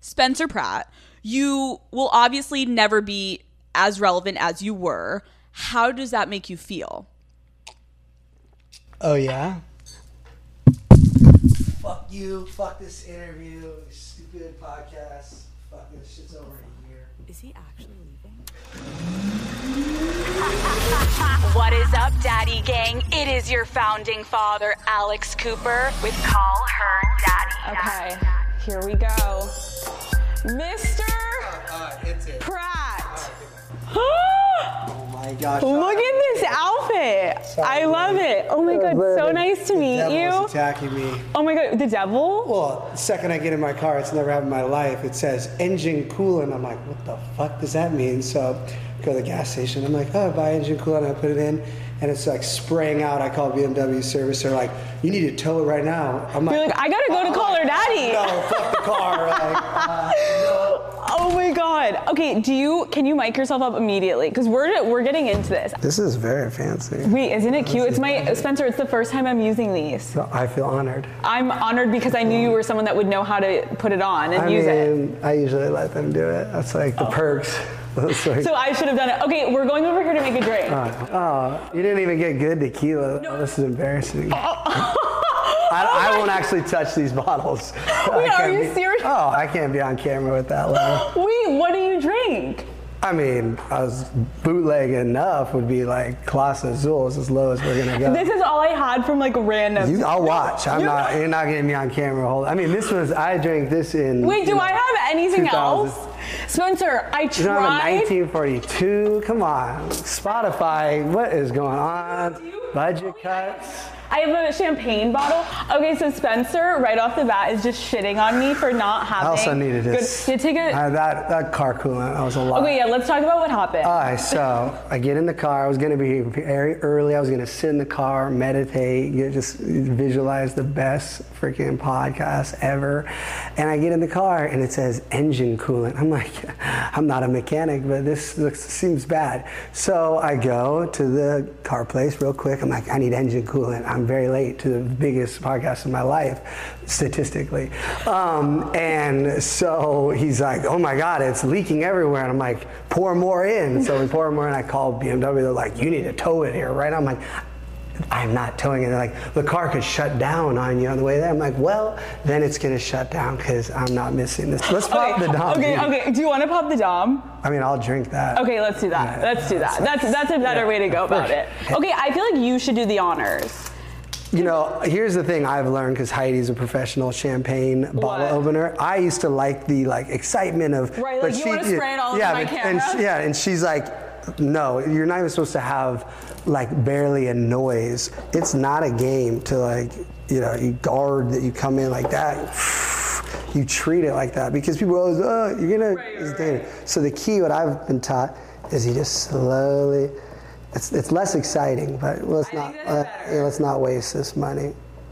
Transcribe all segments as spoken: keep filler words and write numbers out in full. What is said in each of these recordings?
Spencer Pratt, you will obviously never be as relevant as you were. How does that make you feel? Oh, yeah? Fuck you. Fuck this interview. Stupid podcast. Fuck this shit's over here. Is he actually leaving? What is up, Daddy Gang? It is your founding father, Alex Cooper, with Call Her Daddy. Okay, here we go. Mister Uh, it's it. Pratt. Oh my gosh. Look at this outfit. Sorry. I love it. Oh my God, so nice to The meet devil's you. attacking me. Oh my God, the devil? Well, the second I get in my car, it's never happened in my life. It says engine coolant. I'm like, what the fuck does that mean? So go to the gas station. I'm like, oh, buy engine coolant. I put it in, and it's like spraying out. I call B M W service. They're like, you need to tow it right now. I'm like, You're like, I gotta go to Call Her Daddy. no, fuck the car. Like, uh, no. Oh my God. Okay, do you, can you mic yourself up immediately? Because we're, we're getting into this. This is very fancy. Wait, isn't it cute? It's my, Spencer, it's the first time I'm using these. So I feel honored. I'm honored because I knew you were someone that would know how to put it on and I use it. mean, I usually let them do it. That's like the perks. That's like, So I should have done it. Okay, we're going over here to make a drink. oh, you didn't even get good tequila. Oh, this is embarrassing. I, I won't actually touch these bottles. Wait, I are can't you be- serious? Oh, I can't be on camera with that level. Wait, what do you drink? I mean, I was bootleg enough would be like Clase Azul is as low as we're gonna go. This is all I had from like random. You, I'll watch. I'm You're not. not- You're not getting me on camera. Hold. I mean, this was. I drank this in. Wait, do you know, I have anything two thousand. else? Spencer, I You don't have a tried. nineteen forty-two? Come on. Spotify, what is going on? Budget cuts? I have a champagne bottle. Okay, so Spencer, right off the bat, is just shitting on me for not having. I also needed good- this. You take it. Uh, that, that car coolant, that was a lot. Okay, yeah, let's talk about what happened. All right, so I get in the car. I was going to be very early. I was going to sit in the car, meditate, get, just visualize the best freaking podcast ever. And I get in the car and it says engine coolant. I'm like, I'm not a mechanic, but this looks, seems bad. So I go to the car place real quick. I'm like, I need engine coolant. I'm very late to the biggest podcast of my life, statistically. Um, and so he's like, oh my God, it's leaking everywhere. And I'm like, pour more in. So we pour more in. I called B M W. They're like, you need to tow it here, right? I'm like, I'm not towing it. They're like, the car could shut down on you on the way there. I'm like, well, then it's going to shut down because I'm not missing this. Let's pop okay, the Dom. okay, dude. okay. Do you want to pop the Dom? I mean, I'll drink that. Okay, let's do that. Yeah, let's do that. that's- That's that's a better yeah, way to go of course. about it. Okay, I feel like you should do the honors. You know, here's the thing I've learned because Heidi's a professional champagne bottle What? opener. I used to like the like excitement of Right, but like, you wanna spray it all over yeah, my but- camera? And she, yeah, and she's like, no, you're not even supposed to have like barely a noise. It's not a game to like, you know, you guard that you come in like that. You treat it like that because people always, oh, you're gonna. Right, it's right. dangerous. So the key, what I've been taught, is you just slowly. It's it's less exciting, but let's I not think that's uh, better. yeah, let's not waste this money.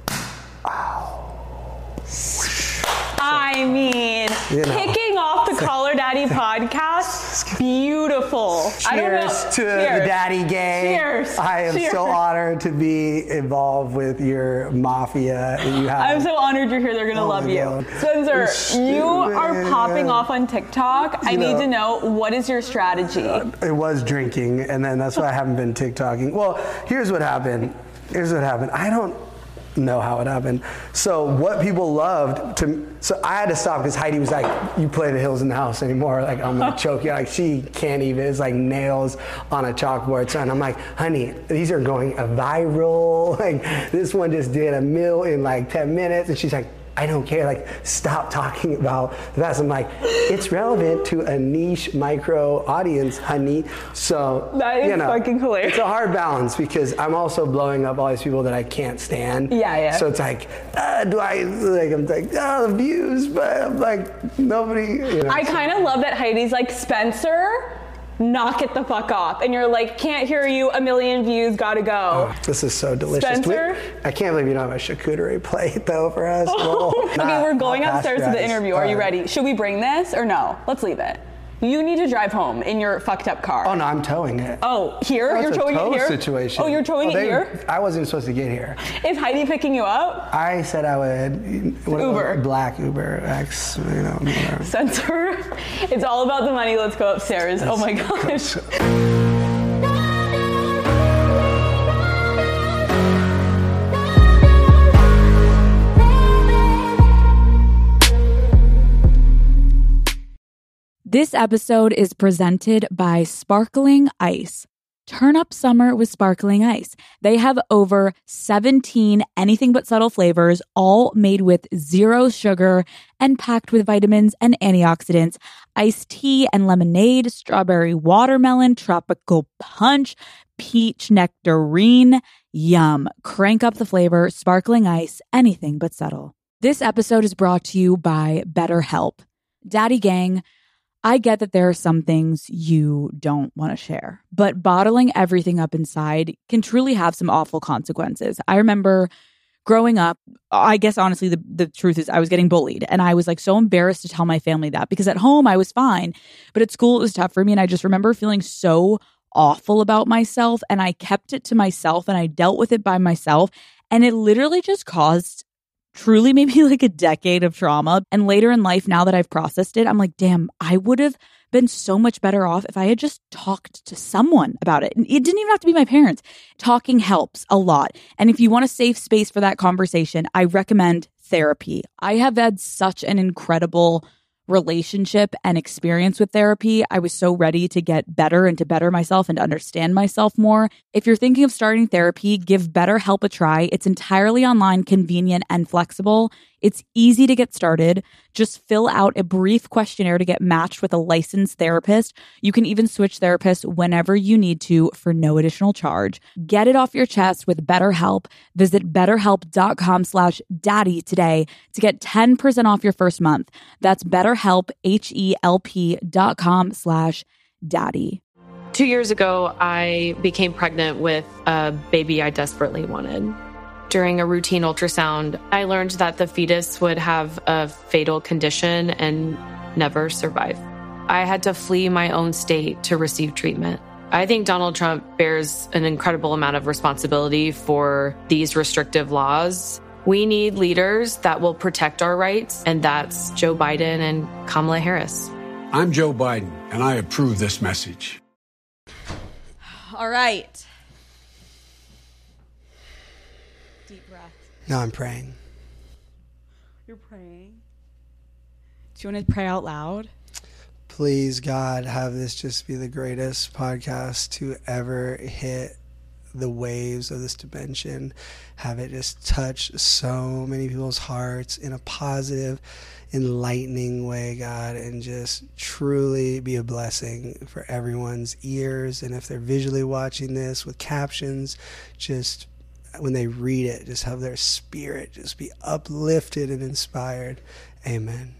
I mean, You know. kicking off the Call Her Daddy podcast, beautiful. I don't know. Cheers to Cheers. the Daddy Gang. Cheers. I am Cheers. so honored to be involved with your mafia. that You have. I'm so honored you're here. They're gonna Oh love my you. God. Spencer, Stupid. you are popping off on TikTok. I You need know. to know, what is your strategy? It was drinking, and then that's why I haven't been TikToking. Well, here's what happened. Here's what happened. I don't know how it happened. So what people loved to, so I had to stop because Heidi was like, "You play the Hills in the House anymore? Like I'm gonna choke you." Like she can't even. It's like nails on a chalkboard. So and I'm like, "Honey, these are going viral. Like this one just did a mil in like ten minutes," and she's like, I don't care, like, stop talking about that. I'm like, it's relevant to a niche micro audience, honey. So, That is you know, fucking hilarious. It's a hard balance because I'm also blowing up all these people that I can't stand. Yeah, yeah. So it's like, uh, do I, like, I'm like, oh, the views, but I'm like, nobody, you know. I kind of love that Heidi's like, Spencer, knock it the fuck off. And you're like, can't hear you, a million views, gotta go. Oh, this is so delicious. Spencer? We- I can't believe you don't have a charcuterie plate though for us. Whoa. Okay, Nah, we're going I'll upstairs to the pasteurize. interview. Are you All right. ready? Should we bring this or no? Let's leave it. You need to drive home in your fucked up car. Oh no, I'm towing it. Oh, here? That's You're a towing tow it here? situation. Oh, you're towing Oh, it they- here? I wasn't even supposed to get here. Is Heidi picking you up? I said I would. What Uber. Black Uber X, you know, whatever. Censor. It's all about the money. Let's go upstairs. Oh my gosh. This episode is presented by Sparkling Ice. Turn up summer with Sparkling Ice. They have over seventeen anything but subtle flavors, all made with zero sugar and packed with vitamins and antioxidants. Iced tea and lemonade, strawberry watermelon, tropical punch, peach nectarine. Yum. Crank up the flavor. Sparkling Ice, anything but subtle. This episode is brought to you by BetterHelp. Daddy Gang, I get that there are some things you don't want to share, but bottling everything up inside can truly have some awful consequences. I remember growing up, I guess honestly, the, the truth is I was getting bullied, and I was like so embarrassed to tell my family that, because at home I was fine, but at school it was tough for me. And I just remember feeling so awful about myself, and I kept it to myself and I dealt with it by myself. And it literally just caused truly maybe like a decade of trauma. And later in life, now that I've processed it, I'm like, damn, I would have been so much better off if I had just talked to someone about it. And it didn't even have to be my parents. Talking helps a lot. And if you want a safe space for that conversation, I recommend therapy. I have had such an incredible relationship and experience with therapy. I was so ready to get better and to better myself and to understand myself more. If you're thinking of starting therapy, give BetterHelp a try. It's entirely online, convenient, and flexible. It's easy to get started. Just fill out a brief questionnaire to get matched with a licensed therapist. You can even switch therapists whenever you need to for no additional charge. Get it off your chest with BetterHelp. Visit betterhelp.com slash daddy today to get ten percent off your first month. That's BetterHelp, H-E-L-P dot com slash daddy. Two years ago, I became pregnant with a baby I desperately wanted. During a routine ultrasound, I learned that the fetus would have a fatal condition and never survive. I had to flee my own state to receive treatment. I think Donald Trump bears an incredible amount of responsibility for these restrictive laws. We need leaders that will protect our rights, and that's Joe Biden and Kamala Harris. I'm Joe Biden, and I approve this message. All right. Deep breath. No, I'm praying. You're praying? Do you want to pray out loud? Please, God, have this just be the greatest podcast to ever hit the waves of this dimension. Have it just touch so many people's hearts in a positive, enlightening way, God, and just truly be a blessing for everyone's ears. And if they're visually watching this with captions, just when they read it, just have their spirit just be uplifted and inspired. Amen.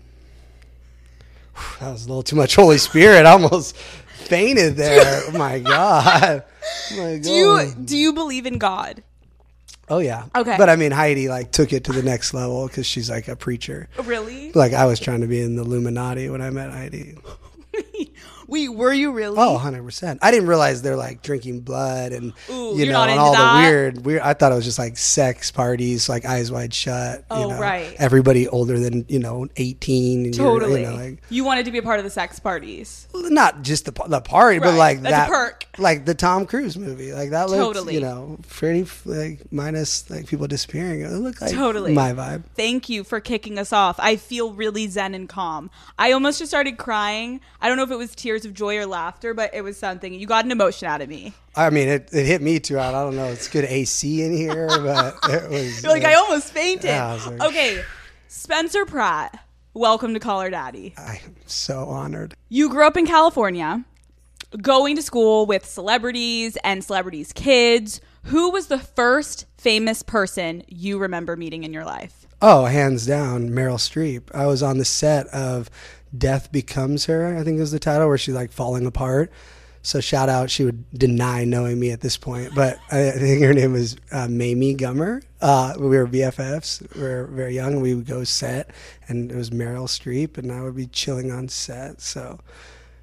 Whew, that was a little too much Holy Spirit. I almost fainted there. Oh my God. Oh my God. Do you do you believe in God? Oh yeah. Okay. But I mean, Heidi like took it to the next level because she's like a preacher. Really? Like I was trying to be in the Illuminati when I met Heidi. Wait, were you really? Oh, one hundred percent. I didn't realize they're like drinking blood and, Ooh, you you're know, not and into all that? the weird, weird. I thought it was just like sex parties, like Eyes Wide Shut. Oh, you know, right. Everybody older than, you know, eighteen. And Totally. You're, you know, like, you wanted to be a part of the sex parties. not just the the party, but Right. like That's a that, perk. like the Tom Cruise movie, like that looked, Totally. you know, pretty like minus like people disappearing. It looked like Totally. my vibe. Thank you for kicking us off. I feel really zen and calm. I almost just started crying. I don't know if it was tears of joy or laughter, but it was something. You got an emotion out of me. I mean, it, it hit me too. I don't know. It's good A C in here, but it was. You're like, I almost fainted. Yeah, I was like- Okay, Spencer Pratt, welcome to Call Her Daddy. I'm so honored. You grew up in California, going to school with celebrities and celebrities' kids. Who was the first famous person you remember meeting in your life? Oh, hands down, Meryl Streep. I was on the set of Death Becomes Her, I think is the title, where she's like falling apart. So shout out, she would deny knowing me at this point, but I think her name was uh, Mamie Gummer. Uh, we were B F Fs. We were very young. We would go set, and it was Meryl Streep, and I would be chilling on set. So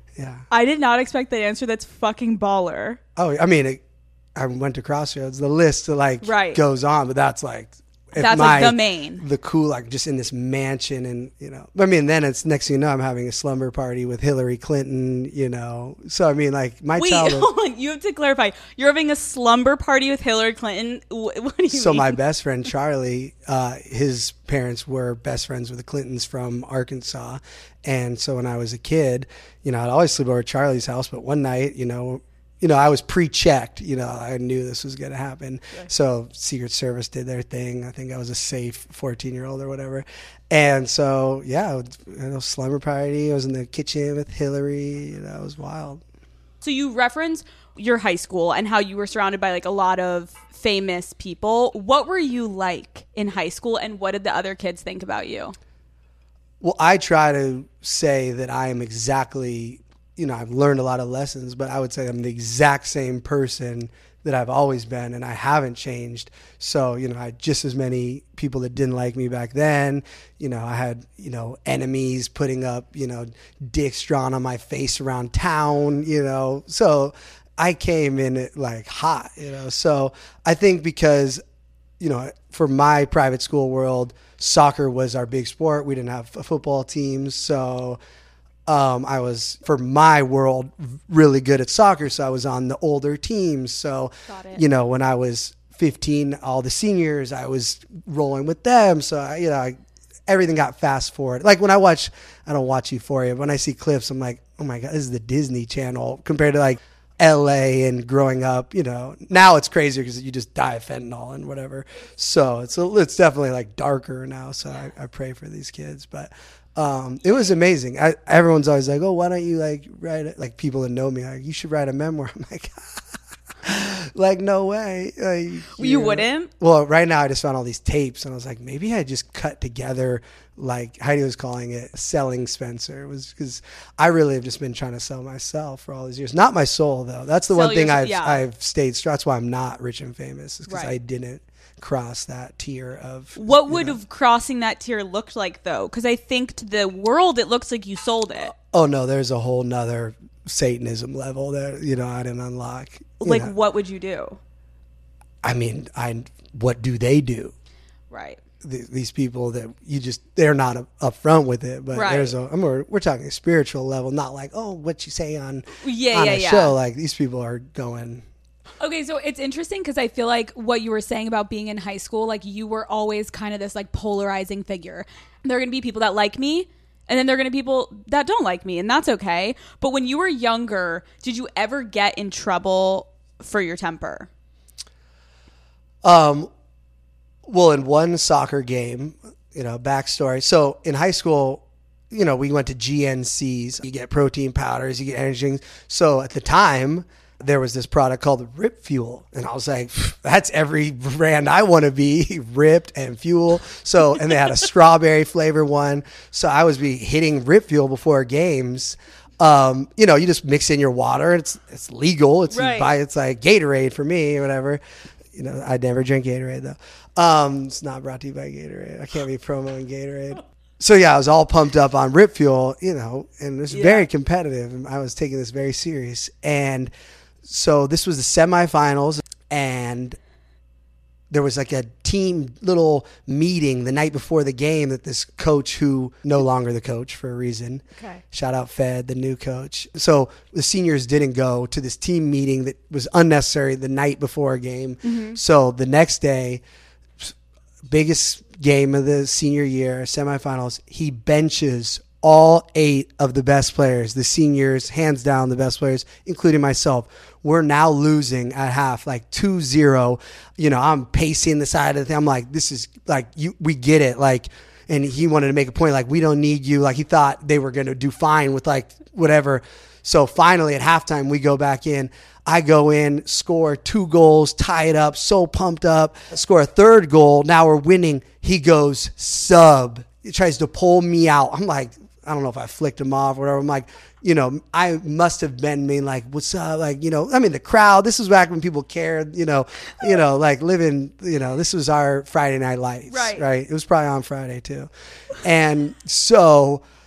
Yeah. I did not expect that answer. That's fucking baller. Oh, I mean, it, I went to Crossroads. The list like Right. goes on, but that's like if That's my, like the main. the cool, like just in this mansion, and you know. I mean, then it's next thing you know, I'm having a slumber party with Hillary Clinton. You know, so I mean, like my Wait, childhood. hold on. You have to clarify. You're having a slumber party with Hillary Clinton. Wh- What do you So mean? my best friend Charlie, uh, his parents were best friends with the Clintons from Arkansas, and so when I was a kid, you know, I'd always sleep over at Charlie's house. But one night, you know, you know, I was pre-checked. You know, I knew this was going to happen. So Secret Service did their thing. I think I was a safe fourteen-year-old or whatever. And so, yeah, you know, slumber party. I was in the kitchen with Hillary. You know, it was wild. So you reference your high school and how you were surrounded by like a lot of famous people. What were you like in high school, and what did the other kids think about you? Well, I try to say that I am exactly, you know, I've learned a lot of lessons, but I would say I'm the exact same person that I've always been, and I haven't changed. So, you know, I had just as many people that didn't like me back then. You know, I had, you know, enemies putting up, you know, dicks drawn on my face around town, you know. So I came in it like hot, you know. So I think because, you know, for my private school world, soccer was our big sport. We didn't have football teams. So um, I was, for my world, really good at soccer. So I was on the older teams. So, you know, when I was fifteen, all the seniors, I was rolling with them. So, I, you know, I, everything got fast forward. Like when I watch, I don't watch Euphoria, but when I see clips, I'm like, oh my God, this is the Disney Channel compared to like L A and growing up, you know. Now it's crazier because you just die of fentanyl and whatever. So it's a, it's definitely like darker now. So I, I pray for these kids, but um, it was amazing. I, everyone's always like, oh, why don't you like write it? Like people that know me, like, you should write a memoir. I'm like, like no way. Like, you You know. wouldn't? Well, right now I just found all these tapes and I was like, maybe I just cut together, like Heidi was calling it, selling Spencer. It was because I really have just been trying to sell myself for all these years. Not my soul though. That's the Sell one thing your- I've yeah. I've stayed. That's why I'm not rich and famous. Is because Right. I didn't cross that tier of. What you would know. have crossing that tier looked like though? Because I think to the world it looks like you sold it. Oh no, there's a whole nother Satanism level that you know I didn't unlock. You Like know. what would you do? I mean, I what do they do? Right. Th- These people that you just they're not up, upfront with it, but Right. there's a I mean, we're, we're talking a spiritual level, not like oh what you say on Yeah, on yeah, a yeah. show. Like these people are going. Okay, so it's interesting because I feel like what you were saying about being in high school, like you were always kind of this like polarizing figure. There are going to be people that like me, and then there are going to be people that don't like me, and that's okay. But when you were younger, did you ever get in trouble for your temper? Um, well, in one soccer game, you know, backstory. So in high school, you know, we went to G N Cs. You get protein powders, you get energy drinks. So at the time, there was this product called Rip Fuel. And I was like, that's every brand I want to be, Ripped and Fuel. So, and they had a strawberry flavor one. So I was be hitting Rip Fuel before games. Um, you know, you just mix in your water. It's it's legal. It's Right. you buy, it's like Gatorade for me or whatever. You know, I never drink Gatorade though. Um, it's not brought to you by Gatorade. I can't be promoting Gatorade. So yeah, I was all pumped up on Rip Fuel, you know, and it was very competitive. And I was taking this very serious. And so this was the semifinals, and there was like a team little meeting the night before the game that this coach, who no longer the coach for a reason, Okay. shout out Fed, the new coach. So the seniors didn't go to this team meeting that was unnecessary the night before a game. So the next day, biggest game of the senior year, semifinals, he benches all eight of the best players, the seniors, hands down the best players, including myself. We're now losing at half, like two zero. You know, I'm pacing the side of the thing. I'm like, this is like, you, we get it. Like, and he wanted to make a point, like, we don't need you. Like, he thought they were going to do fine with like whatever. So finally at halftime, we go back in. I go in, score two goals, tie it up, so pumped up, score a third goal. Now we're winning. He goes sub. He tries to pull me out. I'm like, I don't know if I flicked him off or whatever. I'm like, you know, I must have been mean like, what's up? Like, you know, I mean, the crowd, this was back when people cared, you know, you know, like living, you know, this was our Friday Night Lights, Right. right? It was probably on Friday too. And so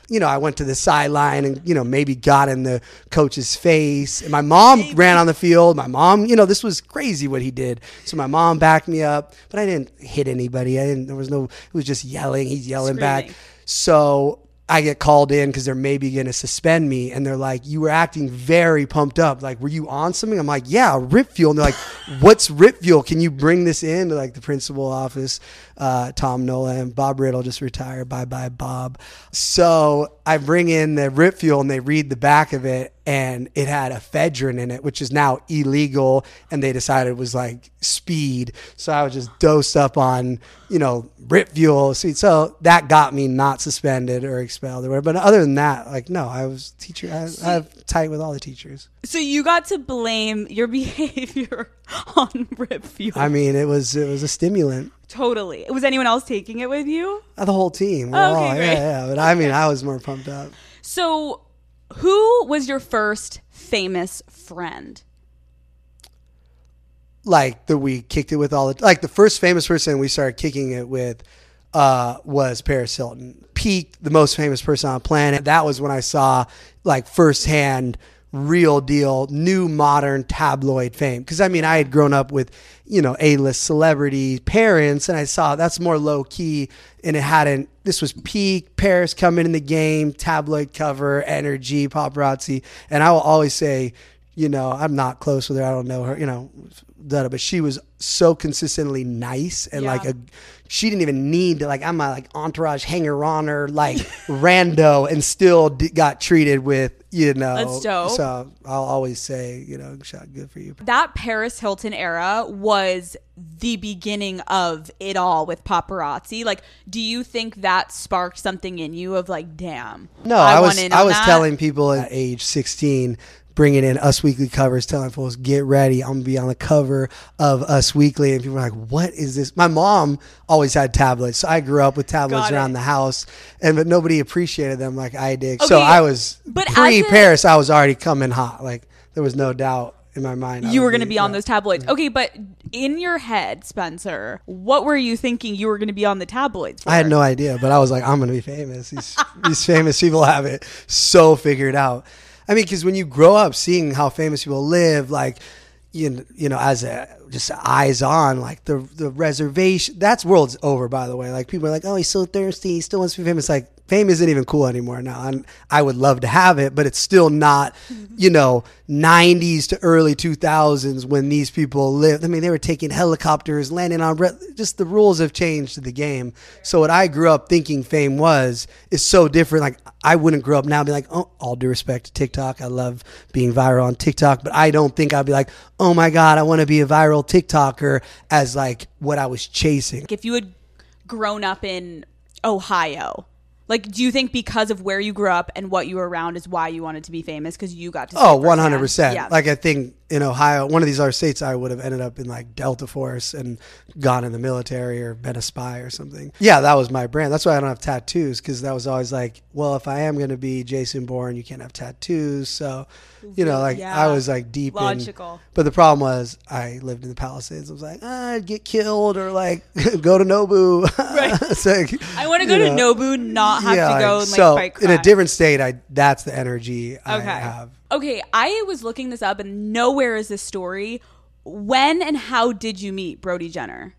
you know, I went to the sideline and, you know, maybe got in the coach's face. And my mom maybe. ran on the field. My mom, you know, this was crazy what he did. So my mom backed me up, but I didn't hit anybody. I didn't, there was no, it was just yelling. He's yelling Screaming. back. So I get called in because they're maybe going to suspend me. And they're like, you were acting very pumped up. Like, were you on something? I'm like, yeah, Rip Fuel. And they're like, what's Rip Fuel? Can you bring this in to like the principal office? Uh, Tom Nolan, Bob Riddle just retired. Bye bye, Bob. So I bring in the Rip Fuel and they read the back of it, and it had ephedrine in it, which is now illegal. And they decided it was like speed. So I was just dosed up on, you know, Rip Fuel. So that got me not suspended or expelled or whatever. But other than that, like, no, I was teacher. I, I have tight with all the teachers. So you got to blame your behavior on Rip Fuel. I mean, it was it was a stimulant. Totally. Was anyone else taking it with you? Uh, the whole team. We're oh, okay, all, great. Yeah, yeah. But I mean, I was more pumped up. So who was your first famous friend? Like that we kicked it with all the, like the first famous person we started kicking it with uh, was Paris Hilton. Peak, the most famous person on the planet. That was when I saw like firsthand real deal, new modern tabloid fame. Because I mean, I had grown up with, you know, A-list celebrity parents, and I saw that's more low key, and it hadn't. This was peak Paris coming in the game, tabloid cover, energy, paparazzi, and I will always say, you know, I'm not close with her. I don't know her, you know, but she was so consistently nice and yeah. like a. She didn't even need to, like, I'm a like entourage hanger on her, like rando, and still d- got treated with, you know. That's dope. So I'll always say, you know, shot good for you. That Paris Hilton era was the beginning of it all with paparazzi. Like, do you think that sparked something in you of like, damn? No, I, I was in I was that? telling people at age sixteen, bringing in Us Weekly covers, telling folks, get ready, I'm going to be on the cover of Us Weekly. And people were like, what is this? My mom always had tablets. So I grew up with tablets Got around it. the house, and but nobody appreciated them like I did. Okay, so I was, but pre-Paris, I was already coming hot. Like, there was no doubt in my mind. You were going to be on yeah. those tabloids. Okay, but in your head, Spencer, what were you thinking you were going to be on the tabloids for? I had no idea, but I was like, I'm going to be famous. These, these famous people have it so figured out. I mean, because when you grow up seeing how famous people live, like, you know, you know, as a just eyes on, like the the reservation, that's world's over, by the way. Like, people are like, oh, he's so thirsty, he still wants to be famous. Like, fame isn't even cool anymore now. And I would love to have it, but it's still not, you know, nineties to early two thousands when these people lived. I mean, they were taking helicopters, landing on, re- just the rules have changed to the game. So what I grew up thinking fame was is so different. Like, I wouldn't grow up now and be like, oh, all due respect to TikTok, I love being viral on TikTok, but I don't think I'd be like, oh my God, I want to be a viral TikToker as like what I was chasing. If you had grown up in Ohio, like, do you think because of where you grew up and what you were around is why you wanted to be famous? Because you got to see Oh, it one hundred percent. Yeah. Like, I think in Ohio, one of these other states, I would have ended up in like Delta Force and gone in the military or been a spy or something. Yeah, that was my brand. That's why I don't have tattoos, because that was always like, well, if I am going to be Jason Bourne, you can't have tattoos. So, you know, like Yeah. I was like deep Logical. in. But the problem was I lived in the Palisades. I was like, ah, I'd get killed or like go to Nobu. Right. It's like, I want to go you to know, Nobu, not have yeah, to go and like so fight in a crime. different state, I that's the energy I Okay. have. Okay, I was looking this up and nowhere is this story. When and how did you meet Brody Jenner?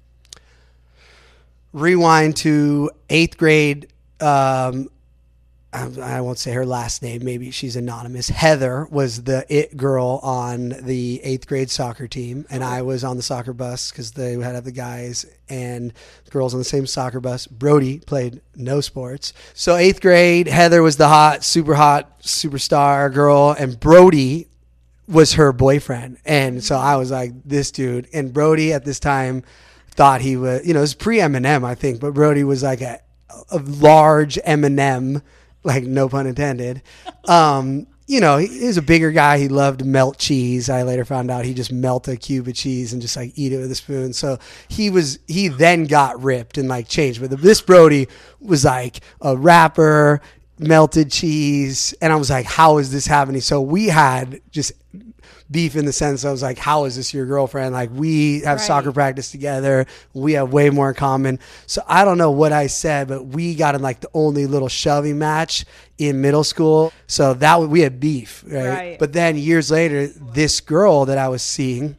Rewind to eighth grade. Um, I, I won't say her last name. Maybe she's anonymous. Heather was the it girl on the eighth grade soccer team, and I was on the soccer bus because they had to have the guys and girls on the same soccer bus. Brody played no sports. So eighth grade, Heather was the hot, super hot superstar girl, and Brody was her boyfriend. And so I was like, this dude. And Brody at this time thought he was, you know, it was pre-Eminem, I think, but Brody was like a, a large Eminem, like no pun intended. Um, you know, he, he was a bigger guy. He loved to melt cheese. I later found out he just melt a cube of cheese and just like eat it with a spoon. So he was, he then got ripped and like changed. But this Brody was like a rapper, melted cheese. And I was like, how is this happening? So we had just beef in the sense I was like, how is this your girlfriend? Like we have Right. soccer practice together. We have way more in common. So I don't know what I said, but we got in like the only little shoving match in middle school. So that we had beef, right? Right. But then years later, this girl that I was seeing,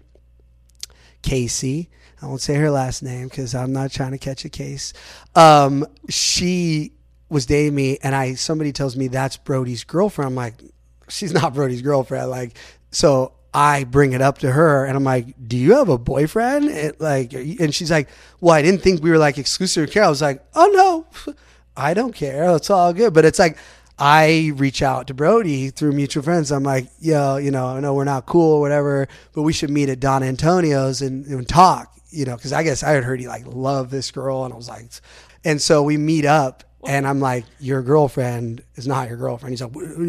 Casey, I won't say her last name because I'm not trying to catch a case. Um, she was dating me, and I somebody tells me that's Brody's girlfriend. I'm like, she's not Brody's girlfriend. Like, so I bring it up to her, and I'm like, do you have a boyfriend? And like, and she's like, well, I didn't think we were like exclusive care. I was like, oh no, I don't care. It's all good. But it's like, I reach out to Brody through mutual friends. I'm like, yo, you know, I know we're not cool or whatever, but we should meet at Don Antonio's and, and talk, you know, because I guess I had heard he like loved this girl. And I was like, and so we meet up and I'm like, your girlfriend is not your girlfriend. He's like,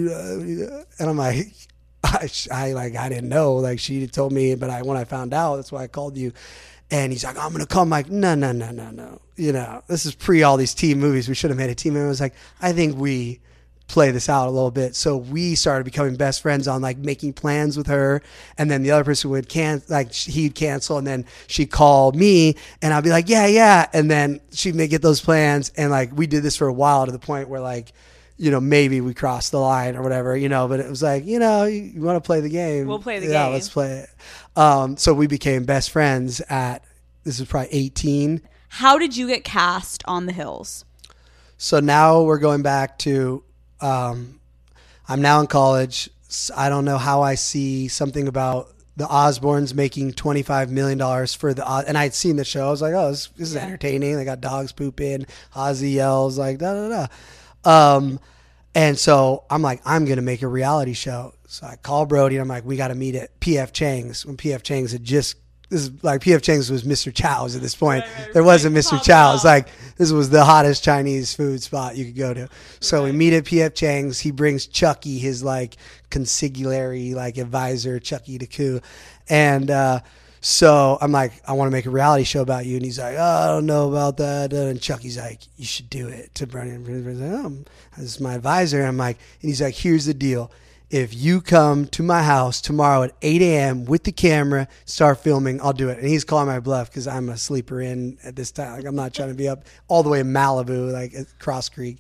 and I'm like, I, I like, I didn't know. Like she told me, but I, when I found out, that's why I called you. And he's like, I'm going to come. I'm like, no, no, no, no, no. You know, this is pre all these teen movies. We should have made a team. And I was like, I think we play this out a little bit. So we started becoming best friends on like making plans with her. And then the other person would can like he'd cancel. And then she'd call me and I'd be like, yeah, yeah. And then she'd make get those plans. And like, we did this for a while to the point where like, you know, maybe we crossed the line or whatever, you know, but it was like, you know, you, you want to play the game. We'll play the yeah, game. let's play it. Um, so we became best friends at, this is probably eighteen. How did you get cast on The Hills? So now we're going back to, um, I'm now in college. I don't know how I see something about the Osbournes making twenty-five million dollars for the, and I had seen the show. I was like, oh, this, this is Yeah. entertaining. They got dogs pooping. Ozzy yells like, da, da, da. Um, and so I'm like, I'm going to make a reality show. So I call Brody and I'm like, we got to meet at P F Chang's when P F Chang's had just, this is like P F Chang's was Mister Chow's at this point. Right, right, there wasn't right. Mister Pop Chow's. up. Like this was the hottest Chinese food spot you could go to. So we meet at P F Chang's. He brings Chucky, his like consigliere, like advisor, Chucky DeCoo. And, uh, so I'm like, I want to make a reality show about you. And he's like, oh, I don't know about that. And Chucky's like, you should do it to Brennan. Brennan's like, oh, this is my advisor. And I'm like, and he's like, here's the deal. If you come to my house tomorrow at eight a.m. with the camera, start filming, I'll do it. And he's calling my bluff because I'm a sleeper in at this time. Like I'm not trying to be up all the way in Malibu, like at Cross Creek.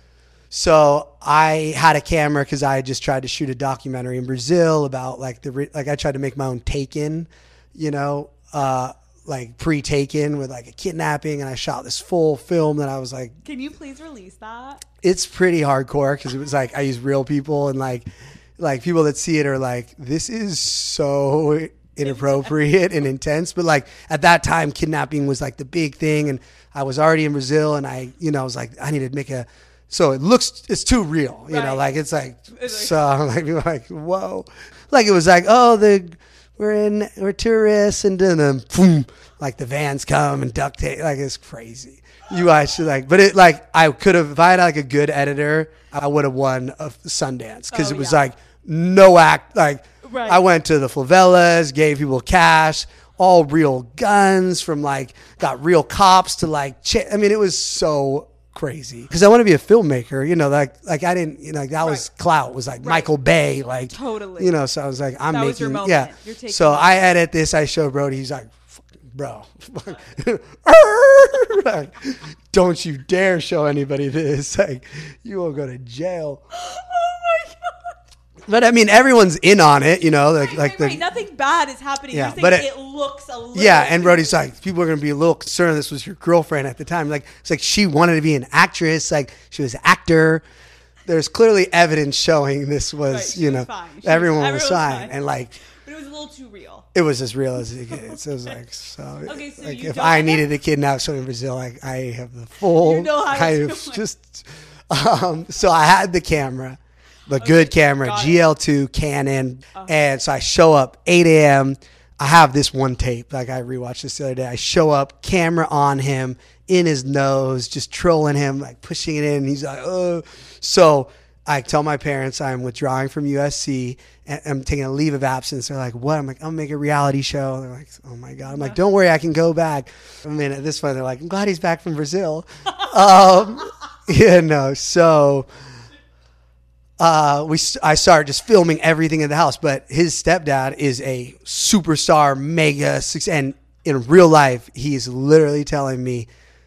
So I had a camera because I had just tried to shoot a documentary in Brazil about like the, like I tried to make my own Taken, you know, uh, like pre-Taken with like a kidnapping. And I shot this full film that I was like, Can you please release that? it's pretty hardcore because it was like I use real people and like like people that see it are like, this is so inappropriate and intense. But like at that time, kidnapping was like the big thing, and I was already in Brazil, and I you know I was like, I need to make a, so it looks, it's too real, you Right. know, like it's like, It's like- so I'm like, people are like, whoa, like it was like, oh, the we're in we're tourists, and then um, boom, like the vans come and duct tape, like it's crazy. You guys should like, but it like I could have, if I had like a good editor, I would have won a Sundance because Oh, it was yeah. like no act. Like Right. I went to the favelas, gave people cash, all real guns from like, got real cops to like, ch- I mean, it was so crazy because I want to be a filmmaker, you know, like, like I didn't, you know, like that was Right. clout, was like Michael Bay, like, Totally. you know, so I was like, I'm That making, was your moment. yeah. You're taking So it. I edit this, I show Brody, he's like, bro, like, don't you dare show anybody this. Like, you will go to jail. Oh my god! But I mean, everyone's in on it, you know, like, Right, like right, the, right. Nothing bad is happening. Yeah, You're saying but it, it- looks a little. yeah. And Brody's like, people are going to be a little concerned this was your girlfriend at the time. Like, it's like she wanted to be an actress. Like, she was an actor. There's clearly evidence showing this was, Right, she you was know, fine. She was- everyone was, everyone was fine. fine. And like, But it was a little too real. it was as real as it gets. It was like, so, Okay, so like you if don't I have- needed to kidnap someone in Brazil, like I have the full You know how to kind do of it. just, um, so I had the camera, the good camera, got it. G L two Canon. And so I show up eight a.m. I have this one tape. Like I rewatched this the other day. I show up, camera on him, in his nose, just trolling him, like pushing it in. And he's like, oh. So I tell my parents I'm withdrawing from U S C and I'm taking a leave of absence. They're like, what? I'm like, I'm gonna make a reality show. They're like, oh my God. I'm like, don't worry, I can go back. I mean, at this point, they're like, I'm glad he's back from Brazil. um, yeah, no. So uh, we I started just filming everything in the house. But his stepdad is a superstar, mega success, and in real life, he is literally telling me,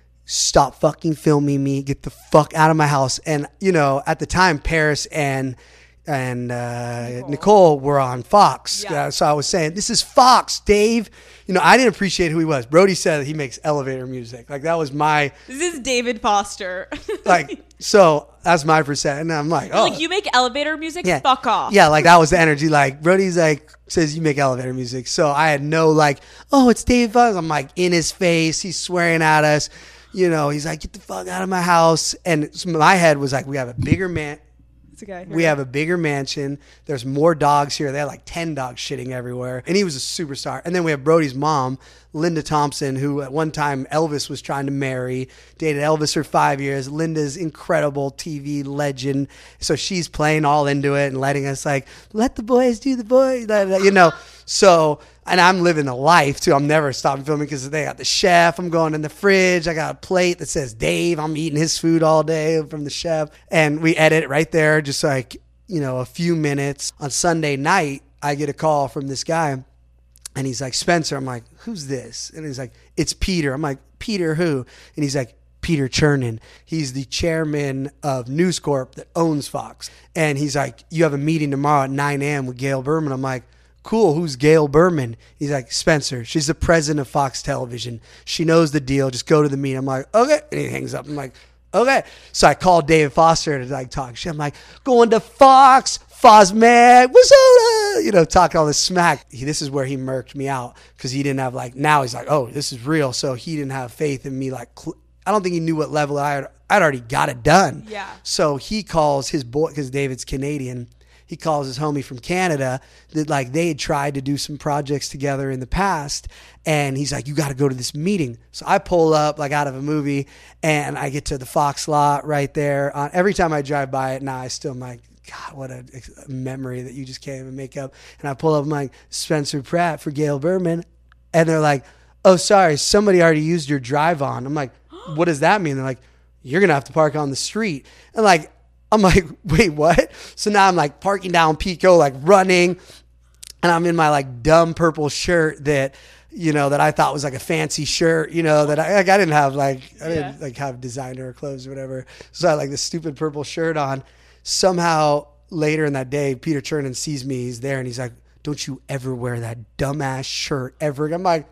stop fucking filming me, get the fuck out of my house. And, you know, at the time, Paris and and uh, Nicole. Nicole were on Fox. Yeah. Uh, so I was saying, this is Fox, Dave. You know, I didn't appreciate who he was. Brody said that he makes elevator music. Like, that was my... This is David Foster. like, so that's my percent. And I'm like, oh. Like, you make elevator music? Yeah. Fuck off. Yeah, like, that was the energy. Like, Brody's like, says you make elevator music. So I had no, like, oh, it's Dave Foster. I'm like, in his face. He's swearing at us. You know, he's like, get the fuck out of my house. And so my head was like, we have a bigger man. Okay, we have a bigger mansion. There's more dogs here. They had like ten dogs shitting everywhere. And he was a superstar. And then we have Brody's mom, Linda Thompson, who at one time Elvis was trying to marry, dated Elvis for five years. Linda's incredible T V legend. So she's playing all into it and letting us like, let the boys do the boys, you know. So, and I'm living the life too. I'm never stopping filming because they got the chef. I'm going in the fridge. I got a plate that says Dave. I'm eating his food all day from the chef. And we edit it right there, just like, you know, a few minutes. On Sunday night, I get a call from this guy and he's like, Spencer. I'm like, who's this? And he's like, it's Peter. I'm like, Peter who? And he's like, Peter Chernin. He's the chairman of News Corp that owns Fox. And he's like, you have a meeting tomorrow at nine a.m. with Gail Berman. I'm like, cool, who's Gail Berman? He's like, Spencer. She's the president of Fox Television. She knows the deal. Just go to the meeting. I'm like, okay. And he hangs up. I'm like, okay. So I called David Foster to like talk shit. I'm like, going to Fox, Fosmag, what's up? You know, talking all this smack. He, this is where he murked me out because he didn't have like, now he's like, oh, this is real. So he didn't have faith in me. Like, cl- I don't think he knew what level I had. I'd already got it done. Yeah. So he calls his boy, because David's Canadian. He calls his homie from Canada that like they had tried to do some projects together in the past. And he's like, you got to go to this meeting. So I pull up like out of a movie and I get to the Fox lot right there. Uh, every time I drive by it now, I still am like, God, what a, a memory that you just can't even make up. And I pull up, I'm like, Spencer Pratt for Gail Berman. And they're like, oh, sorry, somebody already used your drive on. I'm like, what does that mean? They're like, you're going to have to park on the street. And like, I'm like, wait, what? So now I'm like parking down Pico, like running, and I'm in my like dumb purple shirt that, you know, that I thought was like a fancy shirt, you know, that I like I didn't have like I didn't yeah. like have designer clothes or whatever. So I had like this stupid purple shirt on. Somehow later in that day, Peter Chernin sees me, he's there, and he's like, don't you ever wear that dumbass shirt ever. I'm like,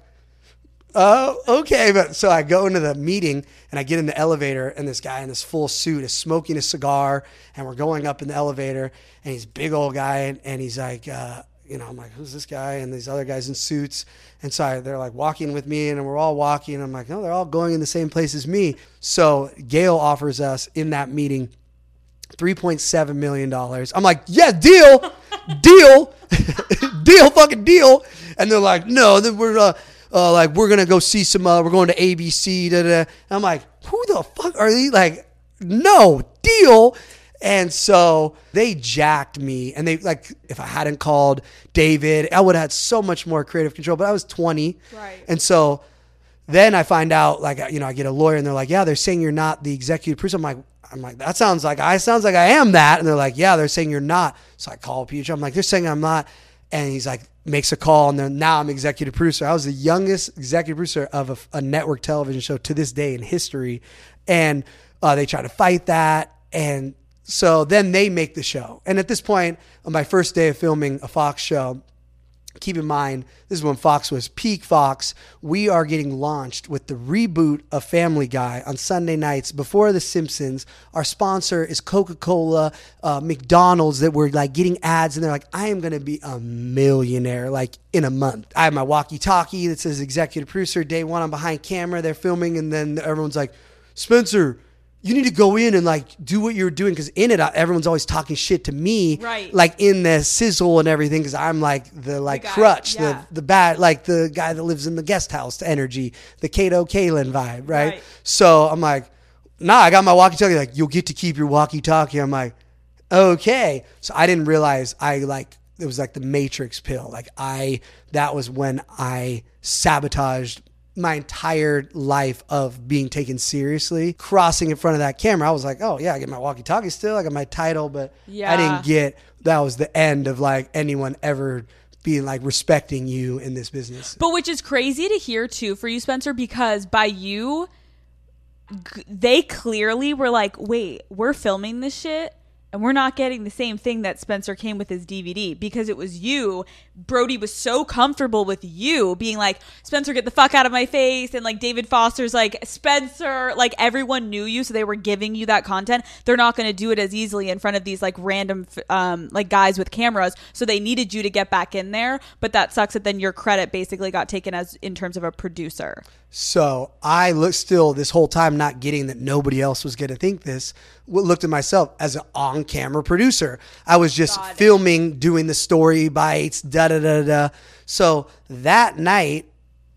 oh, okay. But so I go into the meeting and I get in the elevator and this guy in this full suit is smoking a cigar and we're going up in the elevator and he's a big old guy and, and he's like, uh, you know, I'm like, who's this guy? And these other guys in suits. And so I, they're like walking with me and we're all walking. And I'm like, no, they're all going in the same place as me. So Gail offers us in that meeting three point seven million dollars. I'm like, yeah, deal, deal, deal, fucking deal. And they're like, no, that we're, uh, Uh, like, we're going to go see some, uh, we're going to A B C, da, da, da. I'm like, who the fuck are these? Like, no, deal. And so they jacked me. And they, like, if I hadn't called David, I would have had so much more creative control. But I was twenty. Right. And so then I find out, like, you know, I get a lawyer and they're like, yeah, they're saying you're not the executive producer. I'm like, I'm like, that sounds like, I sounds like I am that. And they're like, yeah, they're saying you're not. So I call Peter. I'm like, they're saying I'm not. And he's like, makes a call, and then now I'm executive producer. I was the youngest executive producer of a, a network television show to this day in history. And uh, they try to fight that. And so then they make the show. And at this point, on my first day of filming a Fox show, keep in mind, this is when Fox was peak Fox. We are getting launched with the reboot of Family Guy on Sunday nights before The Simpsons. Our sponsor is Coca-Cola, uh, McDonald's, that we're like getting ads. And they're like, I am going to be a millionaire like in a month. I have my walkie-talkie that says executive producer. Day one, I'm behind camera. They're filming. And then everyone's like, Spencer, you need to go in and like do what you're doing, because in it everyone's always talking shit to me, right? Like in the sizzle and everything, because I'm like the like the guy, crutch, yeah. the the bad, like the guy that lives in the guest house energy, the Kato Kalin vibe, right? right? So I'm like, nah, I got my walkie-talkie. Like, you'll get to keep your walkie-talkie. I'm like, okay. So I didn't realize I like it was like the Matrix pill. Like I that was when I sabotaged my entire life of being taken seriously, crossing in front of that camera, I was like, oh yeah, I get my walkie-talkie still, I got my title, but Yeah. I didn't get, that was the end of like anyone ever being like respecting you in this business. But which is crazy to hear too for you, Spencer, because by you, g- they clearly were like, wait, we're filming this shit and we're not getting the same thing that Spencer came with his D V D, because it was you. Brody was so comfortable with you being like, Spencer, get the fuck out of my face. And like David Foster's like, Spencer, like everyone knew you. So they were giving you that content. They're not going to do it as easily in front of these like random um, like guys with cameras. So they needed you to get back in there. But that sucks that then your credit basically got taken as in terms of a producer. So I look still this whole time not getting that nobody else was going to think this, looked at myself as an on-camera producer. I was just Got it. filming, doing the story bites, da da da da. So that night,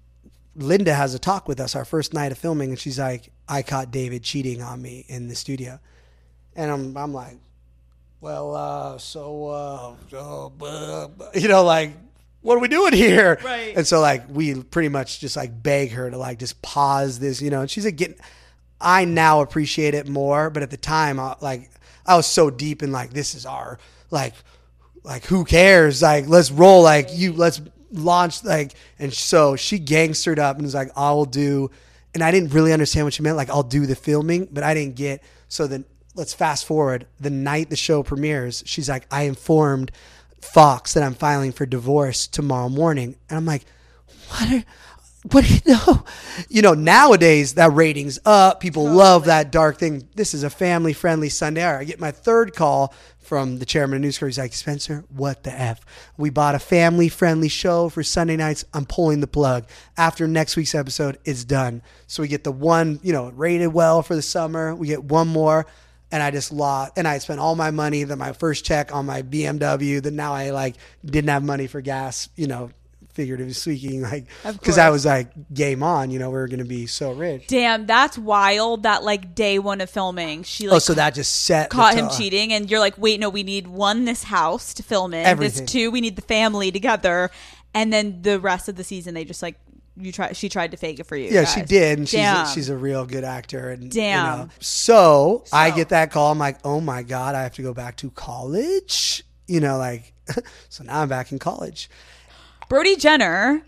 Linda has a talk with us, our first night of filming, and she's like, I caught David cheating on me in the studio. And I'm, I'm like, well, uh, so, uh, uh, uh, you know, like, what are we doing here? Right. And so like we pretty much just like beg her to like just pause this, you know, and she's like getting, I now appreciate it more. But at the time, I, like I was so deep in like, this is our, like, like who cares? Like, let's roll. Like you, let's launch. Like, and so she gangstered up and was like, I will do. And I didn't really understand what she meant. Like I'll do the filming, but I didn't get, so then let's fast forward the night the show premieres. She's like, I informed Fox that I'm filing for divorce tomorrow morning. And I'm like, what are, what do you know? You know, nowadays that rating's up. People totally love that dark thing. This is a family friendly Sunday hour. I get my third call from the chairman of News Corp. He's like, Spencer, what the F? We bought a family friendly show for Sunday nights. I'm pulling the plug. After next week's episode, it's done. So we get the one, you know, rated well for the summer. We get one more. And I just lost, and I spent all my money, then my first check on my B M W, then now I like didn't have money for gas, you know, figuratively speaking, like, because I was like, game on, you know, we were going to be so rich. Damn, that's wild that like day one of filming, she like oh, so that just set caught the him t- cheating, and you're like, wait, no, we need one, this house to film in. Everything. This two, we need the family together. And then the rest of the season, they just like, you try. She tried to fake it for you. Yeah, guys. she did. And she's a, Damn. she's a real good actor. And Damn. You know, so, so I get that call. I'm like, oh my God, I have to go back to college. You know, like, so now I'm back in college. Brody Jenner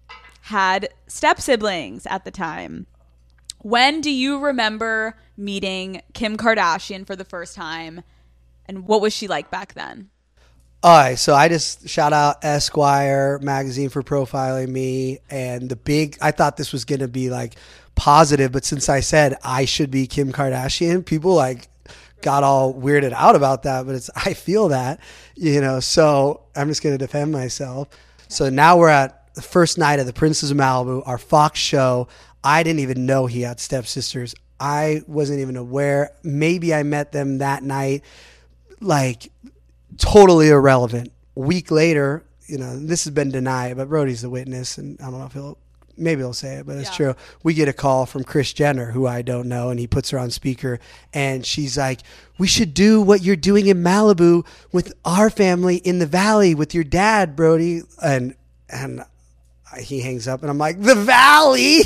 had step siblings at the time. When do you remember meeting Kim Kardashian for the first time, and what was she like back then? All right, so I just shout out Esquire magazine for profiling me, and the big, I thought this was going to be like positive, but since I said I should be Kim Kardashian, people like got all weirded out about that, but it's, I feel that, you know, so I'm just going to defend myself. So now we're at the first night of the Princes of Malibu, our Fox show. I didn't even know he had stepsisters. I wasn't even aware. Maybe I met them that night, like, totally irrelevant. A week later, you know, this has been denied, but Brody's the witness, and I don't know if he'll, maybe he'll say it, but it's yeah. true. We get a call from Kris Jenner, who I don't know, and he puts her on speaker, and she's like, we should do what you're doing in Malibu with our family in the Valley with your dad, Brody. And, and he hangs up, and I'm like, the Valley?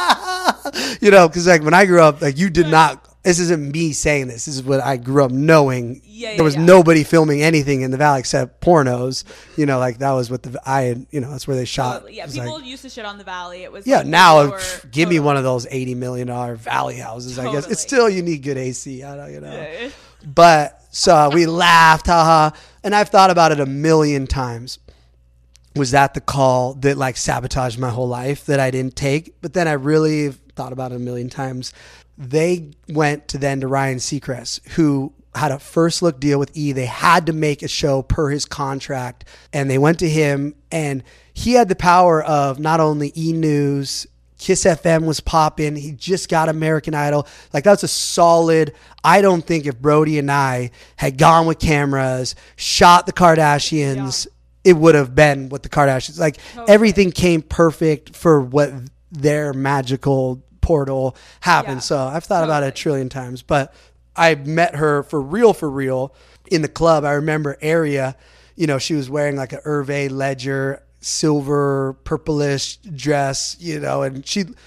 You know, because like when I grew up, like you did not, this isn't me saying this. This is what I grew up knowing. Yeah, yeah, there was yeah. nobody filming anything in the Valley except pornos. You know, like that was what the I had. You know, that's where they shot. Totally. Yeah, it people like, used to shit on the Valley. It was yeah. like Now, lower, pff, give totally. me one of those eighty million dollar Valley houses. I guess Totally. it's still you need good A C. I don't, you know. Yeah. But so we laughed, haha, and I've thought about it a million times. Was that the call that like sabotaged my whole life that I didn't take? But then I really thought about it a million times. They went to then to Ryan Seacrest, who had a first look deal with E! They had to make a show per his contract, and they went to him, and he had the power of not only E! News, Kiss F M was popping. He just got American Idol. Like that's a solid. I don't think if Brody and I had gone with cameras, shot the Kardashians, yeah. it would have been what the Kardashians, like okay. everything came perfect for what their magical portal happened. Yeah, so I've thought totally. about it a trillion times, but I met her for real, for real in the club. I remember Area, you know, she was wearing like a Hervé Ledger silver purplish dress, you know, and she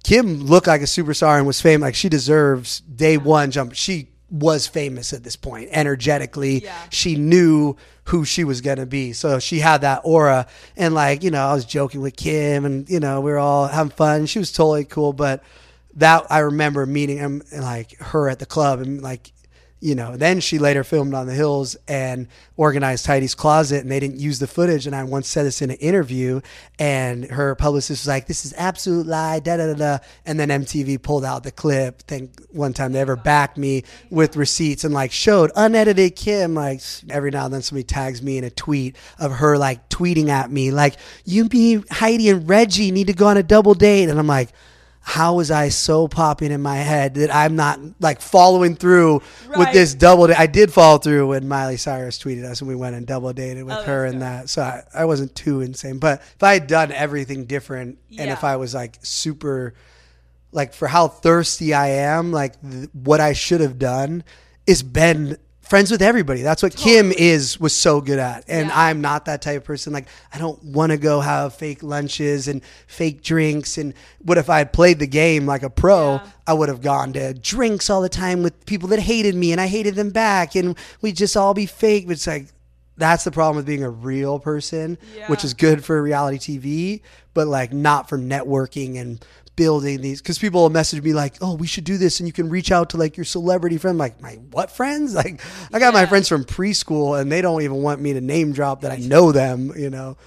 Kim looked like a superstar and was famous. Like she deserves day one jump. She was famous at this point, energetically. Yeah. She knew who she was going to be. So she had that aura. And like, you know, I was joking with Kim and, you know, we were all having fun. She was totally cool. But that I remember meeting him and like her at the club and like, you know, then she later filmed On the Hills and organized Heidi's Closet, and they didn't use the footage. And I once said this in an interview, and her publicist was like, "This is absolute lie, da da da da." And then M T V pulled out the clip. Think one time they ever backed me with receipts and like showed unedited Kim. Like every now and then somebody tags me in a tweet of her like tweeting at me like, "You, me, Heidi, and Reggie need to go on a double date," and I'm like, how was I so popping in my head that I'm not like following through Right. with this double date? I did follow through when Miley Cyrus tweeted us and we went and double dated with Oh, her that's and good. that. So I, I wasn't too insane. But if I had done everything different and Yeah. if I was like super, like for how thirsty I am, like th- what I should have done is been friends with everybody. That's what Kim is, was so good at. And Yeah. I'm not that type of person. Like, I don't want to go have fake lunches and fake drinks. And what if I had played the game like a pro? Yeah. I would have gone to drinks all the time with people that hated me and I hated them back. And we'd just all be fake. But it's like, that's the problem with being a real person, Yeah. which is good for reality T V, but like not for networking and building these, because people will message me like, "Oh, we should do this and you can reach out to like your celebrity friend." I'm like, my what friends? Like I got my Yeah. friends from preschool and they don't even want me to name drop that I know them, you know.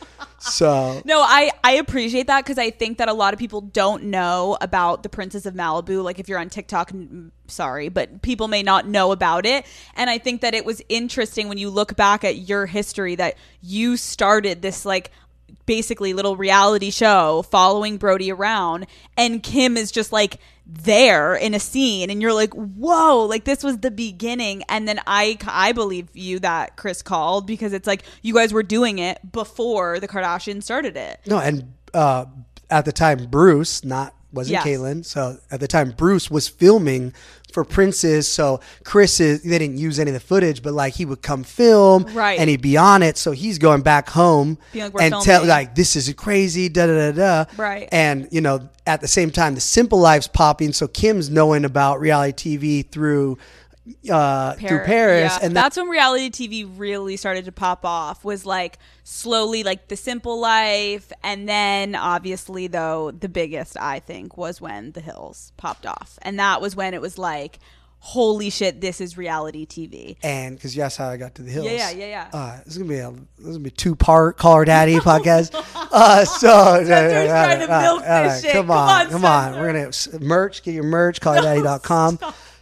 So No, I, I appreciate that because I think that a lot of people don't know about the Princess of Malibu. Like if you're on TikTok, n- sorry, but people may not know about it. And I think that it was interesting when you look back at your history that you started this like basically little reality show following Brody around, and Kim is just like there in a scene and you're like, whoa, like this was the beginning. And then I I believe you that Chris called because it's like you guys were doing it before the Kardashians started it. no, and uh, at the time Bruce, not wasn't Yes. Caitlyn. So at the time Bruce was filming for Princess. So Chris is, they didn't use any of the footage, but like he would come film Right. and he'd be on it. So he's going back home Being like, "We're and tell filming." like, this is crazy, da da da da. Right. And you know, at the same time, the Simple Life's popping. So Kim's knowing about reality T V through uh through Paris, Yeah. and that, that's when reality T V really started to pop off, was like slowly like The Simple Life, and then obviously though the biggest I think was when The Hills popped off, and that was when it was like, holy shit, this is reality T V. and because yes, how I got to the Hills. Yeah, yeah, yeah, yeah. Uh, this is gonna be a this is gonna be a two part Call Her Daddy podcast. Uh, so Spencer's trying to milk this shit. Come Come on, on, come on. Spencer. We're gonna s- merch. Get your merch. Call Her Daddy dot com.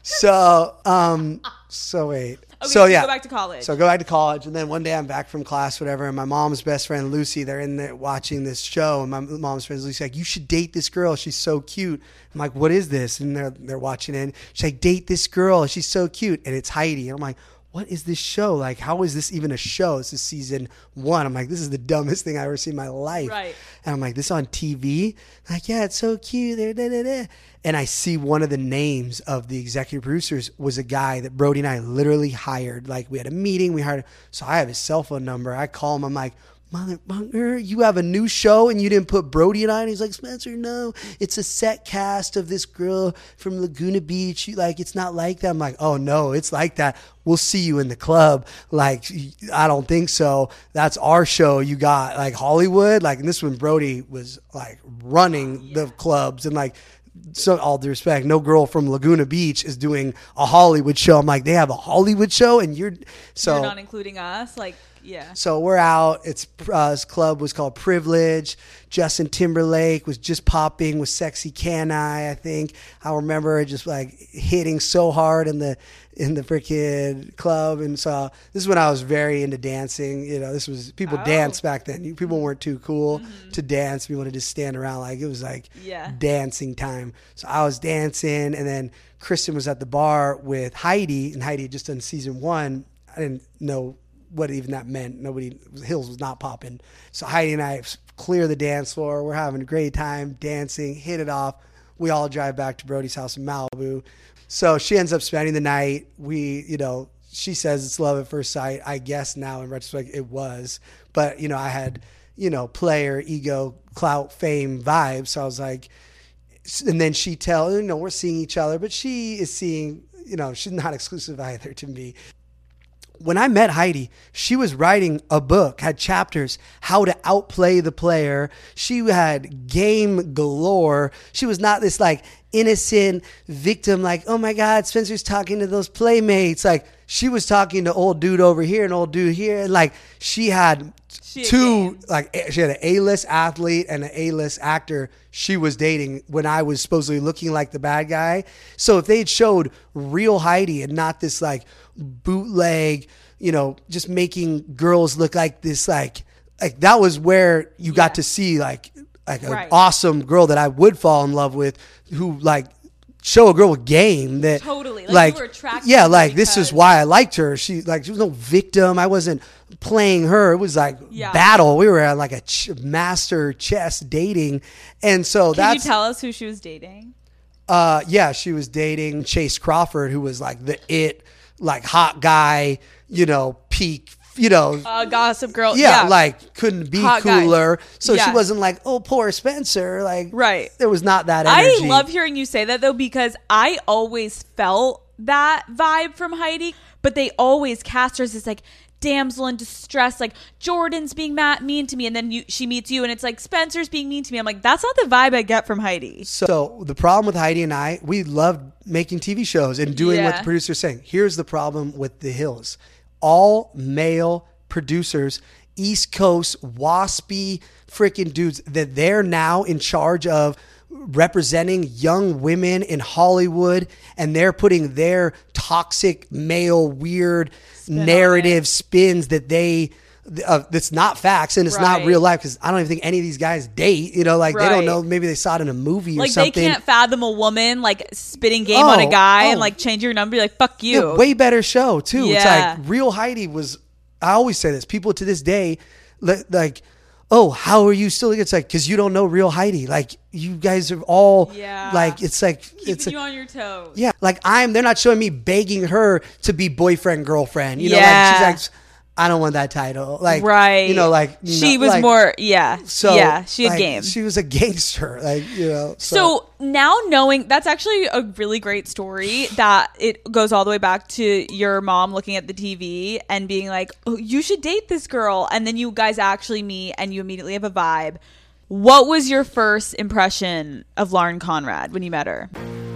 So um, so wait. Okay, so so yeah, go back to college. So I go back to college, and then one day I'm back from class, whatever, and my mom's best friend Lucy, they're in there watching this show, and my mom's friend Lucy like, "You should date this girl. She's so cute." I'm like, "What is this?" And they're they're watching it. And she's like, "Date this girl. She's so cute." And it's Heidi. And I'm like, what is this show? Like, how is this even a show? This is season one. I'm like, this is the dumbest thing I've ever seen in my life. Right. And I'm like, this on T V? Like, yeah, it's so cute. Da, da, da, da. And I see one of the names of the executive producers was a guy that Brody and I literally hired. Like, we had a meeting. We hired. So I have his cell phone number. I call him. I'm like, motherfucker, you have a new show and you didn't put Brody and I? And he's like, Spencer, no, it's a set cast of this girl from Laguna Beach. You, like, it's not like that. I'm like, oh no, it's like that. We'll see you in the club. Like, I don't think so. That's our show. You got like Hollywood. Like, and this when Brody was like running the clubs and like, so all due respect, no girl from Laguna Beach is doing a Hollywood show. I'm like, they have a Hollywood show and you're so You're not including us, like, yeah. so we're out. It's uh, this club was called Privilege. Justin Timberlake was just popping with Sexy Can I, I think. I remember it just like hitting so hard in the in the freaking club. And so this is when I was very into dancing. You know, this was people Oh. danced back then. You- People weren't too cool to dance. We wanted to stand around like it was like Yeah. dancing time. So I was dancing, and then Kristen was at the bar with Heidi, and Heidi had just done season one. I didn't know what even that meant. Nobody, Hills was not popping. So Heidi and I clear the dance floor. We're having a great time dancing, hit it off. We all drive back to Brody's house in Malibu. So she ends up spending the night. We, you know, she says it's love at first sight. I guess now in retrospect it was. But, you know, I had, you know, player, ego, clout, fame vibes. So I was like, and then she tell, you know, we're seeing each other, but she is seeing, you know, she's not exclusive either to me. When I met Heidi, she was writing a book, had chapters, how to outplay the player. She had game galore. She was not this like innocent victim, like, oh my God, Spencer's talking to those playmates. Like, she was talking to old dude over here and old dude here. And like, she had she two, had like, she had an A-list athlete and an A-list actor she was dating when I was supposedly looking like the bad guy. So if they had showed real Heidi and not this like bootleg, you know, just making girls look like this, like, like that was where you yeah. got to see like, like an right. awesome girl that I would fall in love with, who like show a girl a game that totally like, like you were attracted yeah, like because... this is why I liked her. She like she was no victim. I wasn't playing her. It was like yeah. battle. We were at like a ch- master chess dating, and so Can that's. you tell us who she was dating? Uh, yeah, she was dating Chase Crawford, who was like the it, like hot guy, you know, peak. You know, uh, Gossip Girl. Yeah, yeah. like couldn't be Hot cooler. Guy. So yeah. she wasn't like, oh, poor Spencer. Like, right. There was not that energy. I love hearing you say that though, because I always felt that vibe from Heidi, but they always cast her as this like damsel in distress, like Jordan's being mad, mean to me, and then you, she meets you, and it's like Spencer's being mean to me. I'm like, that's not the vibe I get from Heidi. So the problem with Heidi and I, we loved making T V shows and doing yeah. what the producer's saying. Here's the problem with The Hills. All male producers, East Coast, waspy freaking dudes, that they're now in charge of representing young women in Hollywood, and they're putting their toxic male weird Spin narrative spins that they uh, that's not facts and it's right. not real life, because I don't even think any of these guys date, you know, like right. they don't know, maybe they saw it in a movie like or something. They can't fathom a woman like spitting game oh, on a guy oh. and like change your number, like fuck you. Yeah, way better show too. Yeah. It's like real Heidi was, I always say this, people to this day like, oh, how are you still? It's like, because you don't know real Heidi. Like, you guys are all yeah. like, it's like keeping it's you like, on your toes. Yeah, like I'm. They're not showing me begging her to be boyfriend girlfriend. You know, yeah. like she's like, I don't want that title. Like, right. You know, like she no, was like, more. Yeah. So yeah, she had like, game. She was a gangster. Like, you know. So. so now knowing that's actually a really great story, that it goes all the way back to your mom looking at the T V and being like, oh, you should date this girl, and then you guys actually meet and you immediately have a vibe. What was your first impression of Lauren Conrad when you met her?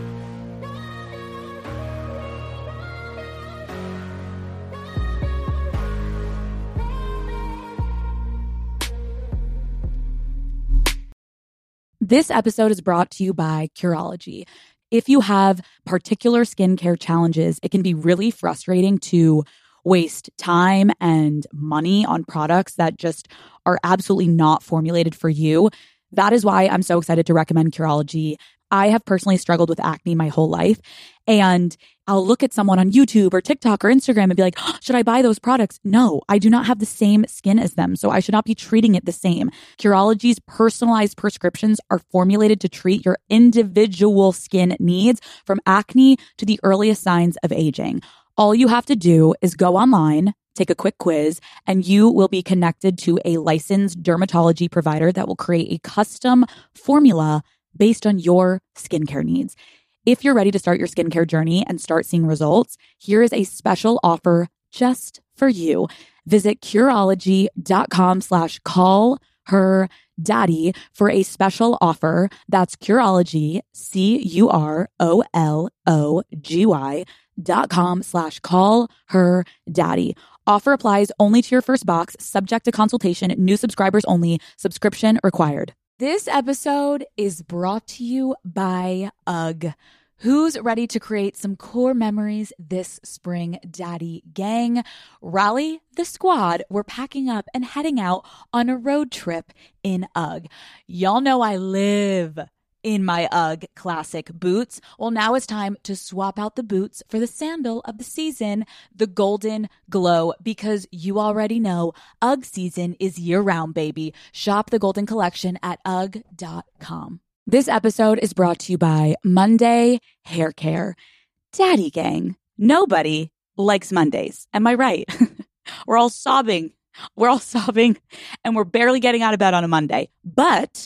This episode is brought to you by Curology. If you have particular skincare challenges, it can be really frustrating to waste time and money on products that just are absolutely not formulated for you. That is why I'm so excited to recommend Curology. I have personally struggled with acne my whole life, and I'll look at someone on YouTube or TikTok or Instagram and be like, oh, should I buy those products? No, I do not have the same skin as them, so I should not be treating it the same. Curology's personalized prescriptions are formulated to treat your individual skin needs, from acne to the earliest signs of aging. All you have to do is go online, take a quick quiz, and you will be connected to a licensed dermatology provider that will create a custom formula based on your skincare needs. If you're ready to start your skincare journey and start seeing results, here is a special offer just for you. Visit Curology.com slash call her daddy for a special offer. That's Curology, C U R O L O G Y dot com slash call her daddy. Offer applies only to your first box, subject to consultation, new subscribers only, subscription required. This episode is brought to you by UGG. Who's ready to create some core memories this spring, Daddy Gang? Rally the squad. We're packing up and heading out on a road trip in UGG. Y'all know I live in my UGG classic boots. Well, now it's time to swap out the boots for the sandal of the season, the Golden Glow, because you already know UGG season is year-round, baby. Shop the Golden Collection at ugg dot com. This episode is brought to you by Monday Hair Care. Daddy Gang, nobody likes Mondays. Am I right? We're all sobbing. We're all sobbing, and we're barely getting out of bed on a Monday. But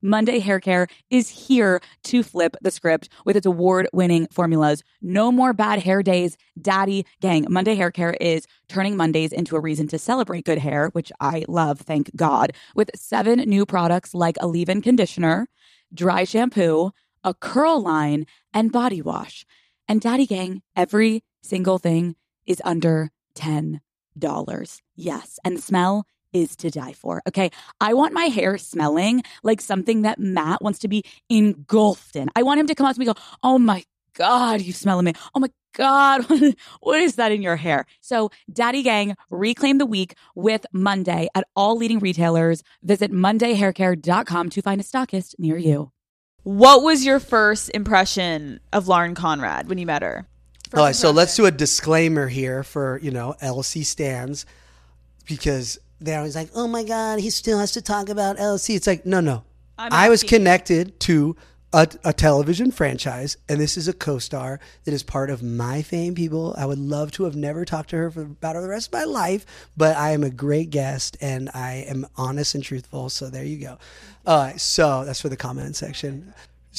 Monday Hair Care is here to flip the script with its award-winning formulas. No more bad hair days, Daddy Gang. Monday Hair Care is turning Mondays into a reason to celebrate good hair, which I love, thank God, with seven new products like a leave-in conditioner, dry shampoo, a curl line, and body wash. And Daddy Gang, every single thing is under ten dollars. Yes, and the smell is to die for. Okay, I want my hair smelling like something that Matt wants to be engulfed in. I want him to come out to me and go, oh my God, you smell amazing. Oh my God, what is that in your hair? So Daddy Gang, reclaim the week with Monday at all leading retailers. Visit monday hair care dot com to find a stockist near you. What was your first impression of Lauren Conrad when you met her? All right, so let's do a disclaimer here for, you know, L C stans, because they're always like, oh my God, he still has to talk about L C. It's like, no, no. I'm I was asking. connected to a, a television franchise, and this is a co-star that is part of my fame, people. I would love to have never talked to her for about the rest of my life, but I am a great guest, and I am honest and truthful, so there you go. Uh, so that's for the comment section.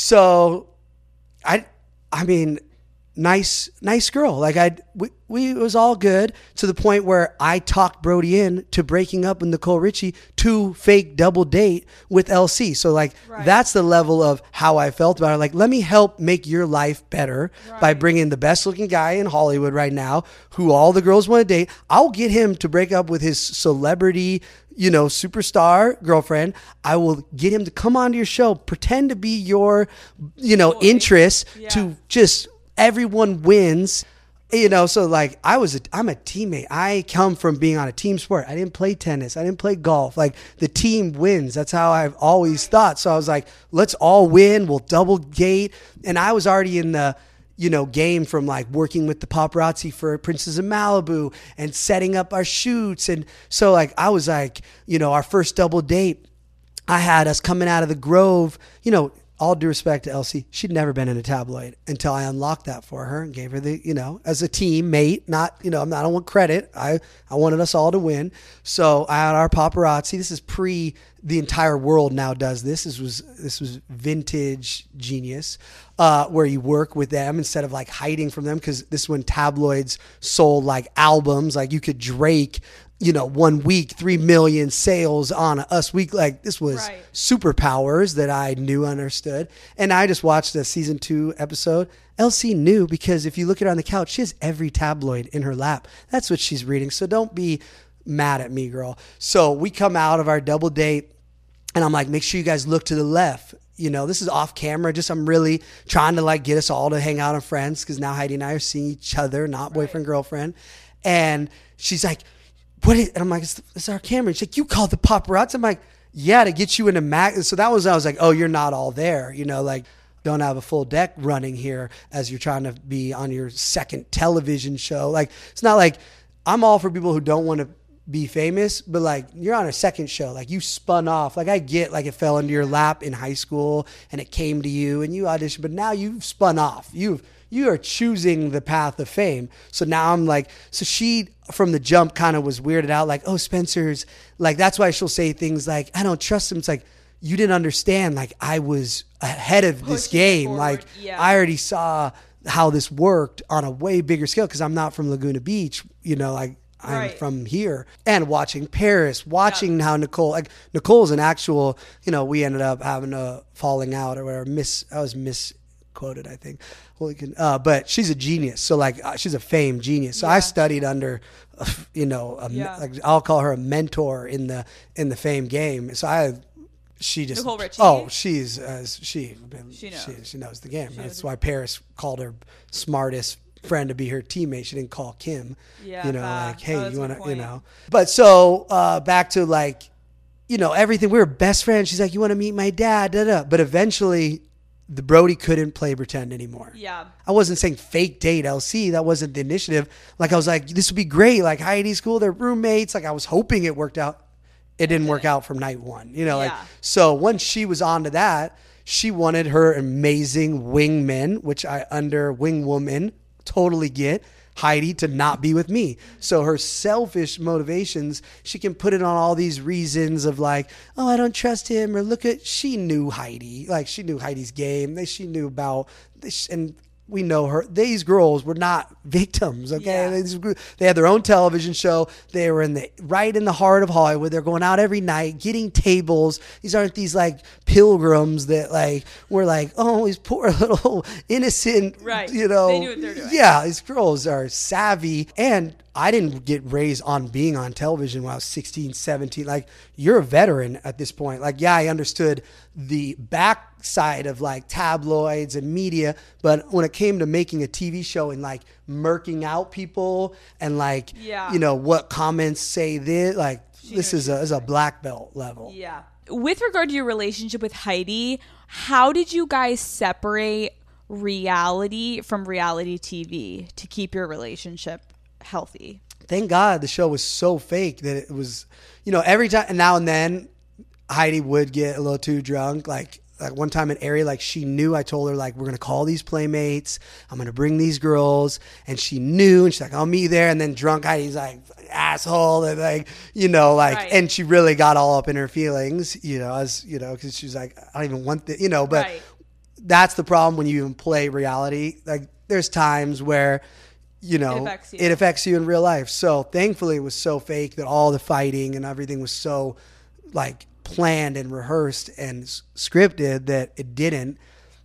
So, I, I mean... Nice, nice girl. Like I, we, we, it was all good to the point where I talked Brody in to breaking up with Nicole Richie to fake double date with L C. So like, right. That's the level of how I felt about it. Like, let me help make your life better right. by bringing the best looking guy in Hollywood right now, who all the girls want to date. I'll get him to break up with his celebrity, you know, superstar girlfriend. I will get him to come onto your show, pretend to be your, you know, Boy. interest Yeah. to just, everyone wins, you know. So like I was a, I'm a teammate. I come from being on a team sport. I didn't play tennis. I didn't play golf. Like the team wins. That's how I've always thought. So I was like, let's all win. We'll double date. And I was already in the, you know, game from like working with the paparazzi for Princess of Malibu and setting up our shoots. And so like, I was like, you know, our first double date, I had us coming out of the Grove, you know, all due respect to L C, she'd never been in a tabloid until I unlocked that for her and gave her the, you know, as a teammate, not, you know, I'm not, I don't want credit. I, I wanted us all to win. So I had our paparazzi. This is pre the entire world now does this. This was, this was vintage genius, uh, where you work with them instead of like hiding from them. Cause this is when tabloids sold like albums, like you could Drake, you know, one week, three million sales on Us Week. Like this was Right. superpowers that I knew, understood. And I just watched the season two episode. L C knew, because if you look at her on the couch, she has every tabloid in her lap. That's what she's reading. So don't be mad at me, girl. So we come out of our double date and I'm like, make sure you guys look to the left. You know, this is off camera. Just I'm really trying to like get us all to hang out and friends, because now Heidi and I are seeing each other, not boyfriend, girlfriend. And she's like, what is, and I'm like, it's, it's our camera. She's like, you called the paparazzi? I'm like, yeah, to get you in a mag. So that was, I was like, oh, you're not all there. You know, like, don't have a full deck running here as you're trying to be on your second television show. Like, it's not like, I'm all for people who don't want to be famous, but like, you're on a second show. Like, you spun off. Like, I get like it fell into your lap in high school and it came to you and you auditioned, but now you've spun off. You've, you are choosing the path of fame. So now I'm like, so she from the jump kind of was weirded out, like, oh, Spencer's like, that's why she'll say things like, I don't trust him. It's like, you didn't understand. Like, I was ahead of this Pushing game. forward, Like, yeah. I already saw how this worked on a way bigger scale, because I'm not from Laguna Beach, you know, like, I'm Right. from here. And watching Paris, watching how Nicole, like, Nicole's an actual, you know, we ended up having a falling out or whatever. Miss, I was misquoted, I think. Holy can, uh, but she's a genius. So like, uh, she's a famed genius. So I studied under, uh, you know, a, Yeah. like, I'll call her a mentor in the in the fame game. So I, she just, Nicole Richie? oh, she's uh, she, She she knows. She, she knows the game. That's why Paris called her smartest friend to be her teammate. She didn't call Kim. Yeah, you know, ah, like, hey, oh, that's you a good want to, you point. know. But so uh, back to like, you know, everything. We were best friends. She's like, you want to meet my dad? Da, da. But eventually, the Brody couldn't play pretend anymore. Yeah. I wasn't saying fake date L C. That wasn't the initiative. Like, I was like, this would be great. Like, Heidi's cool. They're roommates. Like, I was hoping it worked out. It didn't work out from night one. You know, like, Yeah. so once she was onto that, she wanted her amazing wingmen, which I under wing woman totally get. Heidi to not be with me. So her selfish motivations, she can put it on all these reasons of like, oh, I don't trust him, or look at, she knew Heidi. Like, she knew Heidi's game. They, she knew about this, and we know her. These girls were not victims, okay? Yeah. They, they had their own television show. They were in the right in the heart of Hollywood. They're going out every night, getting tables. These aren't these like pilgrims that like were like, oh, these poor little innocent, Right. you know. They knew what they're doing. Yeah, these girls are savvy. And I didn't get raised on being on television when I was sixteen, seventeen. Like, you're a veteran at this point. Like, yeah, I understood the backside of like tabloids and media, but when it came to making a T V show and like murking out people and like, Yeah. you know, what comments say this, like, this is a, is a black belt level. Yeah. With regard to your relationship with Heidi, how did you guys separate reality from reality T V to keep your relationship healthy? Thank God the show was so fake that it was, you know, every time, and now and then Heidi would get a little too drunk. Like, like one time in Aerie, like she knew, I told her like, we're going to call these playmates. I'm going to bring these girls. And she knew, and she's like, I'll meet you there. And then drunk Heidi's like, asshole. And like, you know, like, Right. and she really got all up in her feelings, you know, as, you know, cause she's like, I don't even want the, you know, but Right. that's the problem when you even play reality. Like, there's times where, you know, It affects you. it affects you in real life. So thankfully it was so fake that all the fighting and everything was so like planned and rehearsed and s- scripted that it didn't.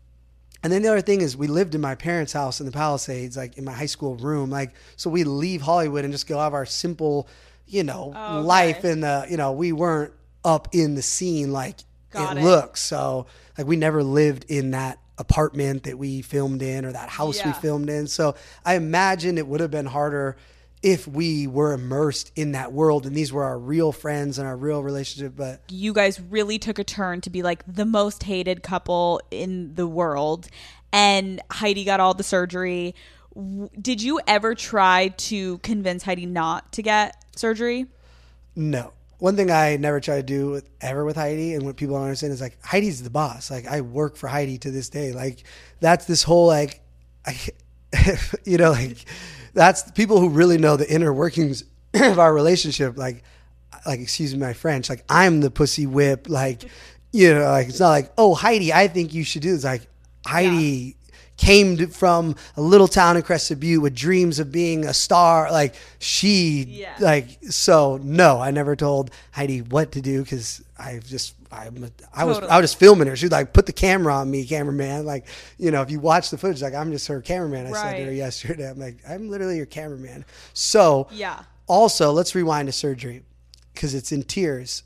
And then the other thing is, we lived in my parents' house in the Palisades, like in my high school room. Like, so we leave Hollywood and just go have our simple, you know, Oh, okay. life. And the, you know, we weren't up in the scene like Got it, it. looks. So like, we never lived in that apartment that we filmed in or that house we Yeah. filmed in. So I imagine it would have been harder if we were immersed in that world and these were our real friends and our real relationship. But You guys really took a turn to be like the most hated couple in the world, and Heidi got all the surgery. W- Did you ever try to convince Heidi not to get surgery? no. One thing I never try to do with, ever with Heidi, and what people don't understand is like, Heidi's the boss. Like, I work for Heidi to this day. Like, that's this whole like, I, you know, like that's people who really know the inner workings of our relationship. Like, like excuse me, my French. Like, I'm the pussy whip. Like, you know, like it's not like, oh, Heidi, I think you should do this. Like, Heidi came to, from a little town in Crested Butte with dreams of being a star. Like, she, Yeah. like, so no, I never told Heidi what to do because I just, I'm, a, I was, Totally. I was just filming her. She was like, put the camera on me, cameraman. Like, you know, if you watch the footage, like, I'm just her cameraman. I said to her Right. yesterday, I'm like, I'm literally your cameraman. So Yeah. also, let's rewind to surgery because it's in tears.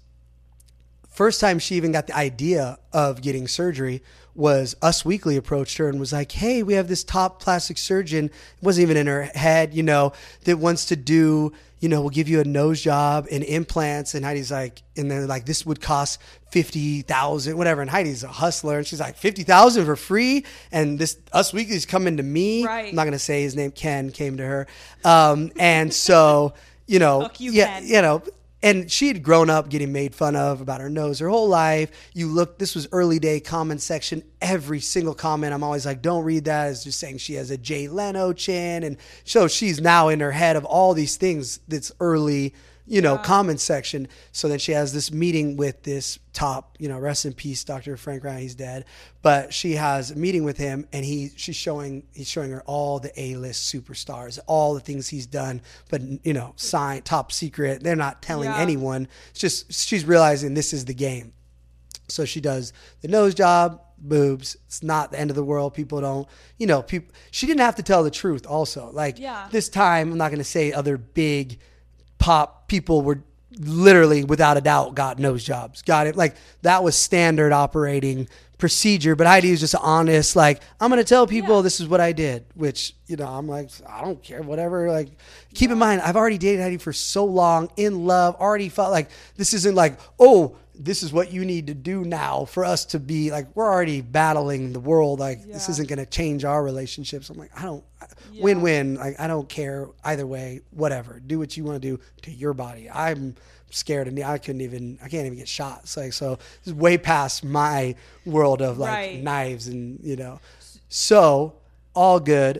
First time she even got the idea of getting surgery was Us Weekly approached her and was like, hey, we have this top plastic surgeon, it wasn't even in her head, you know, that wants to do, you know, we'll give you a nose job and implants. And Heidi's like, and they're like, this would cost fifty thousand, whatever. And Heidi's a hustler. And she's like, fifty thousand for free. And this Us Weekly's coming to me. Right. I'm not going to say his name. Ken came to her. Um, and so, you know, Fuck you, yeah, Ken. you know, and she had grown up getting made fun of about her nose her whole life. You look, this was early day comment section. Every single comment, I'm always like, don't read that. It's just saying she has a Jay Leno chin. And so she's now in her head of all these things that's early, you know, comment section. So then she has this meeting with this top, you know, rest in peace, Doctor Frank Ryan, he's dead. But she has a meeting with him and he, she's showing, he's showing her all the A-list superstars, all the things he's done, but you know, sign, top secret. They're not telling Yeah. anyone. It's just, she's realizing this is the game. So she does the nose job, boobs. It's not the end of the world. People don't, you know, people, she didn't have to tell the truth also. Like Yeah. this time, I'm not going to say other big pop people were literally without a doubt got nose jobs, got it. Like that was standard operating procedure, but Heidi was just honest. Like, I'm going to tell people this is what I did, which, you know, I'm like, I don't care, whatever. Like, keep in mind, I've already dated Heidi for so long, in love, already felt like this isn't like, oh, this is what you need to do now for us to be like, we're already battling the world. Like, this isn't going to change our relationships. I'm like, I don't, win-win. Like, I don't care either way, whatever. Do what you want to do to your body. I'm scared and I couldn't even, I can't even get shot. It's like, so this is way past my world of like Right. knives and, you know, so all good.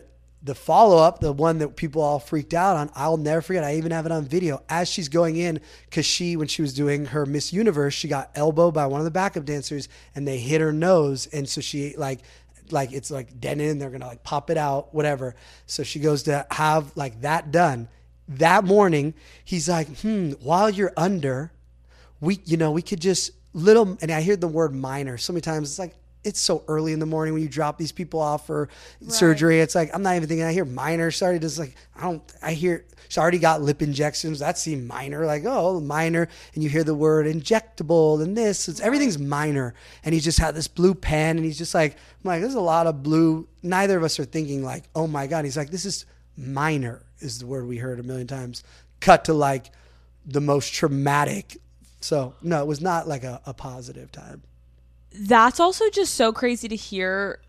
the follow-up, the one that people all freaked out on, I'll never forget. I even have it on video. As she's going in, because she, when she was doing her Miss Universe, she got elbowed by one of the backup dancers, and they hit her nose. And so she, like, like it's like dented, and they're going to, like, pop it out, whatever. So she goes to have, like, that done. That morning, he's like, hmm, while you're under, we, you know, we could just little, and I hear the word minor so many times. It's like, it's so early in the morning when you drop these people off for right. surgery. It's like, I'm not even thinking, I hear minor. Sorry, just like, I don't, I hear, she already got lip injections. That seemed minor. Like, oh, minor. And you hear the word injectable and this. It's, everything's minor. And he just had this blue pen. And he's just like, I'm like, there's a lot of blue. Neither of us are thinking like, oh my God. He's like, this is minor is the word we heard a million times. Cut to like the most traumatic. So no, it was not like a, a positive time. That's also just so crazy to hear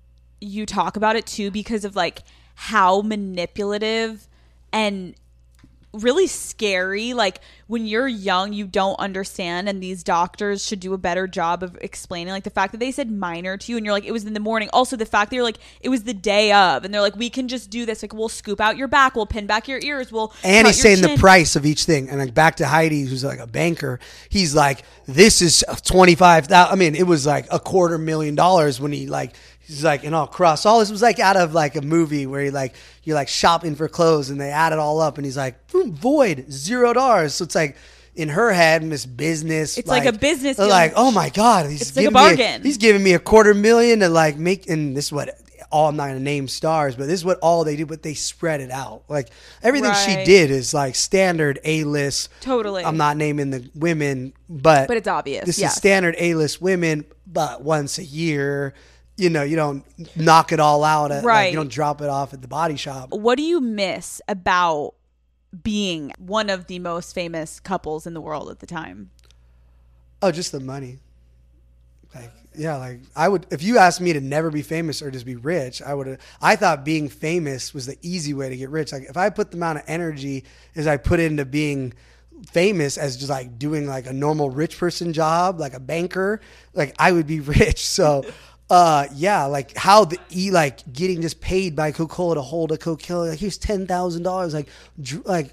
you talk about it too, because of like how manipulative and really scary, like when you're young, you don't understand, and these doctors should do a better job of explaining, like the fact that they said minor to you and you're like, it was in the morning. Also the fact that you're like, it was the day of, and they're like, we can just do this, like we'll scoop out your back, we'll pin back your ears, we'll and he's saying chin. the price of each thing. And like back to Heidi, who's like a banker, he's like, this is twenty-five thousand. I mean, it was like a quarter million dollars when he like, he's like, and all across all this was like out of like a movie where he like, you're like shopping for clothes and they add it all up and he's like, boom, void, zero dollars. So it's like in her head, Miss Business. It's like, like a business. They're like, oh my God. He's it's like a bargain. A, he's giving me a quarter million to like make, and this is what all, I'm not going to name stars, but this is what all they do, but they spread it out. Like everything right. she did is like standard A-list. Totally. I'm not naming the women, but. But it's obvious. This yes. is standard A-list women, but once a year. You know, you don't knock it all out. At, right. Like, you don't drop it off at the body shop. What do you miss about being one of the most famous couples in the world at the time? Oh, just the money. Like, yeah, like I would, if you asked me to never be famous or just be rich, I would have, I thought being famous was the easy way to get rich. Like if I put the amount of energy as I put into being famous as just like doing like a normal rich person job, like a banker, like I would be rich. So, Uh, yeah, like how the e like getting just paid by Coca-Cola to hold a Coca-Cola, like here's ten thousand dollars, like, dr- like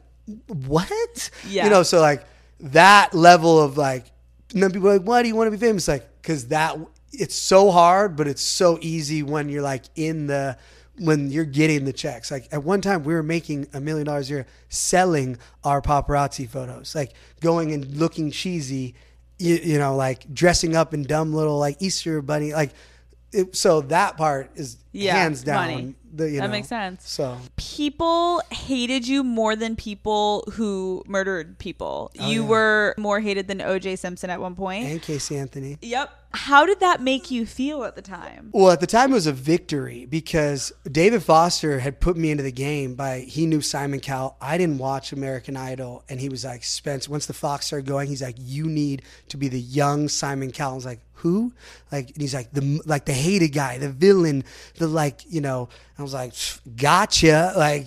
what? Yeah, you know, so like that level of like, and then people are like, why do you want to be famous? Like, because that it's so hard, but it's so easy when you're like in the when you're getting the checks. Like at one time, we were making a million dollars a year selling our paparazzi photos, like going and looking cheesy, you, you know, like dressing up in dumb little like Easter bunny, like. It, so that part is yeah, hands down. Funny. The, you that know, makes sense. So people hated you more than people who murdered people. Oh, you yeah. were more hated than O J Simpson at one point. And Casey Anthony. Yep. How did that make you feel at the time? Well, at the time it was a victory because David Foster had put me into the game by, he knew Simon Cowell. I didn't watch American Idol. And he was like, Spence, once the Fox started going, he's like, you need to be the young Simon Cowell. I was like, who? Like, and he's like the, like the hated guy, the villain, the like, you know, I was like, gotcha. Like,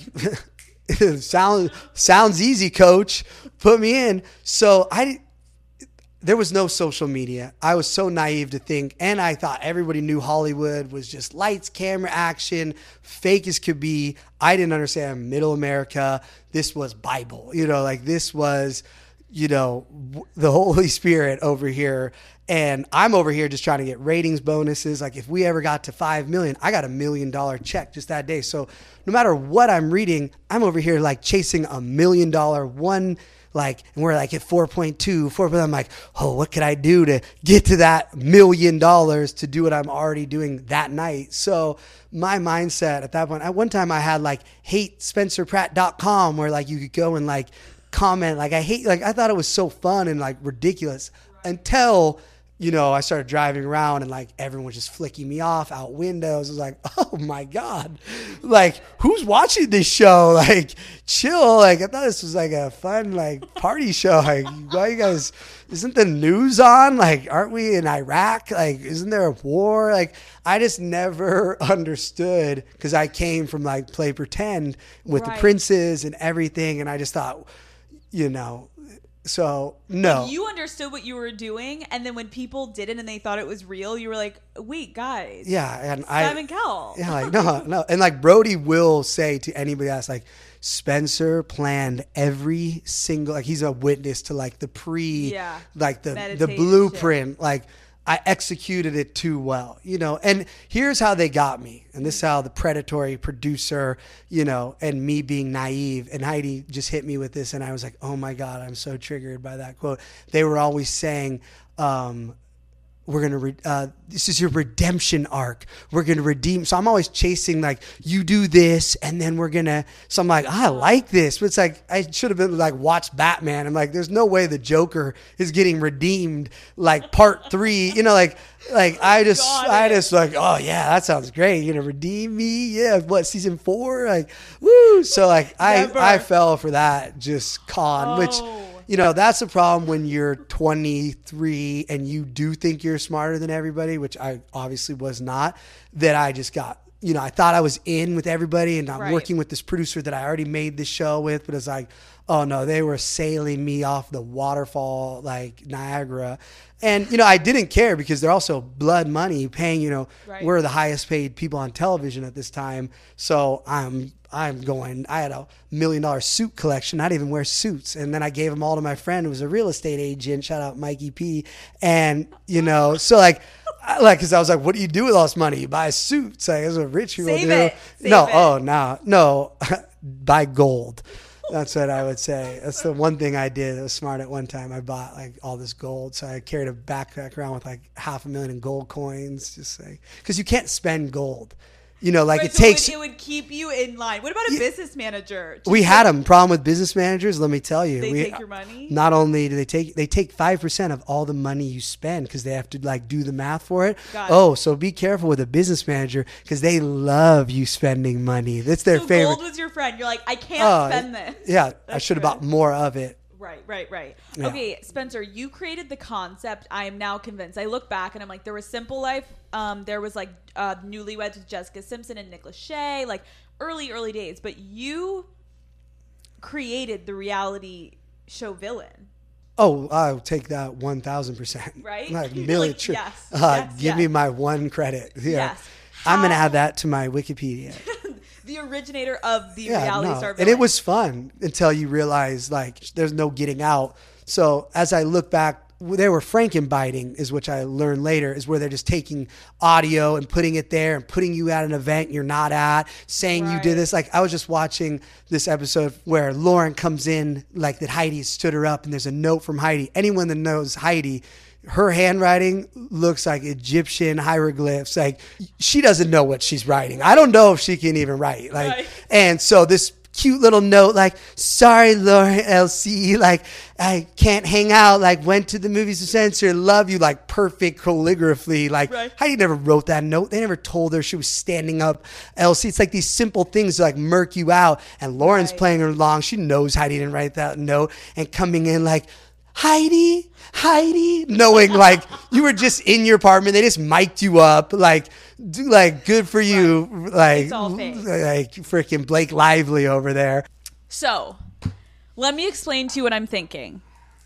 sounds, sounds easy, coach. Put me in. So I, there was no social media. I was so naive to think, and I thought everybody knew Hollywood was just lights, camera, action, fake as could be. I didn't understand middle America. This was Bible, you know, like this was, you know, the Holy Spirit over here. And I'm over here just trying to get ratings bonuses. Like if we ever got to five million, I got a million dollar check just that day. So no matter what I'm reading, I'm over here like chasing a million dollar one, like, and we're like at four point two, four, but I'm like, oh, what could I do to get to that million dollars to do what I'm already doing that night? So my mindset at that point, at one time I had like hate spencer pratt dot com where like you could go and like comment, like I hate, like I thought it was so fun and like ridiculous until, you know, I started driving around and like everyone was just flicking me off out windows. I was like, oh my God, like who's watching this show? Like chill. Like I thought this was like a fun like party show. Like why you guys, isn't the news on? Like aren't we in Iraq? Like isn't there a war? Like I just never understood because I came from like play pretend with right. the princes and everything. And I just thought, you know, So no, Like, you understood what you were doing, and then when people didn't and they thought it was real, you were like, "Wait, guys, yeah, and I Simon Cowell." Yeah, like no, no, and like Brody will say to anybody else, like Spencer planned every single, like he's a witness to like the pre, Yeah. like the the Meditation blueprint, like. I executed it too well, you know, and here's how they got me. And this is how the predatory producer, you know, and me being naive, and Heidi just hit me with this. And I was like, oh my God, I'm so triggered by that quote. They were always saying, um, we're going to, re- uh, this is your redemption arc. We're going to redeem. So I'm always chasing like, you do this and then we're going to, so I'm like, I like this. But it's like, I should have been like, watch Batman. I'm like, there's no way the Joker is getting redeemed like part three, you know, like, like I just, Got I it. just like, oh yeah, that sounds great. You're going to redeem me. Yeah. What, season four? Like, woo. So like, I, Never. I fell for that just con, which, Oh. you know, that's the problem when you're twenty-three and you do think you're smarter than everybody, which I obviously was not, that I just got, you know, I thought I was in with everybody and I'm Right. working with this producer that I already made the show with, but it's like, oh no, they were sailing me off the waterfall like Niagara. And, you know, I didn't care because they're also blood money paying, you know, Right. we're the highest paid people on television at this time. So I'm, I'm going, I had a million dollar suit collection. I didn't even wear suits. And then I gave them all to my friend who was a real estate agent. Shout out Mikey P. And, you know, so like, I, like, cause I was like, what do you do with all this money? You buy suits. Like, that's what rich people Save do. it. Save no. it. Oh, no, no, buy gold. That's what I would say. That's the one thing I did that was smart at one time. I bought like all this gold. So I carried a backpack around with like half a million in gold coins. Just like, cause you can't spend gold. You know, like Right, it so takes. It would, it would keep you in line. What about a business manager? Just We like- had them. Problem with business managers, let me tell you. They we, take your money? Not only do they take, they take five percent of all the money you spend because they have to like do the math for it. Got it. Oh, so be careful with a business manager because they love you spending money. That's their So favorite. gold was your friend. You're like, I can't Oh, spend this. Yeah, I That's should have good. bought more of it. Right, right, right. Yeah. Okay, Spencer, you created the concept. I am now convinced. I look back and I'm like, there was Simple Life. Um, there was like uh, Newlyweds with Jessica Simpson and Nick Lachey, like early, early days. But you created the reality show Villain. Oh, I'll take that one thousand percent. Right? Like You're million. like, tr- yes, uh, yes, give me yes. my one credit. Yeah. Yes. I'm going to How- add that to my Wikipedia. The originator of the reality no. star And Villain. it was fun until you realize like there's no getting out. So as I look back, they were frankenbiting is which I learned later is where they're just taking audio and putting it there and putting you at an event you're not at, saying you did Right. this. Like I was just watching this episode where Lauren comes in, like that Heidi stood her up and there's a note from Heidi. Anyone that knows Heidi, her handwriting looks like Egyptian hieroglyphs. Like she doesn't know what she's writing. I don't know if she can even write. Like, Right. and so this cute little note, like, sorry, Lauren L C, like, I can't hang out, like, went to the movies with Spencer, love you, like, perfect calligraphy. Like, Right. Heidi never wrote that note. They never told her she was standing up L C. It's like these simple things like murk you out. And Lauren's Right. playing along. She knows Heidi didn't write that note and coming in like, Heidi, Heidi, knowing like you were just in your apartment. They just mic'd you up. Like, do, like good for you. Like, It's all fake. like freaking Blake Lively over there. So, let me explain to you what I'm thinking.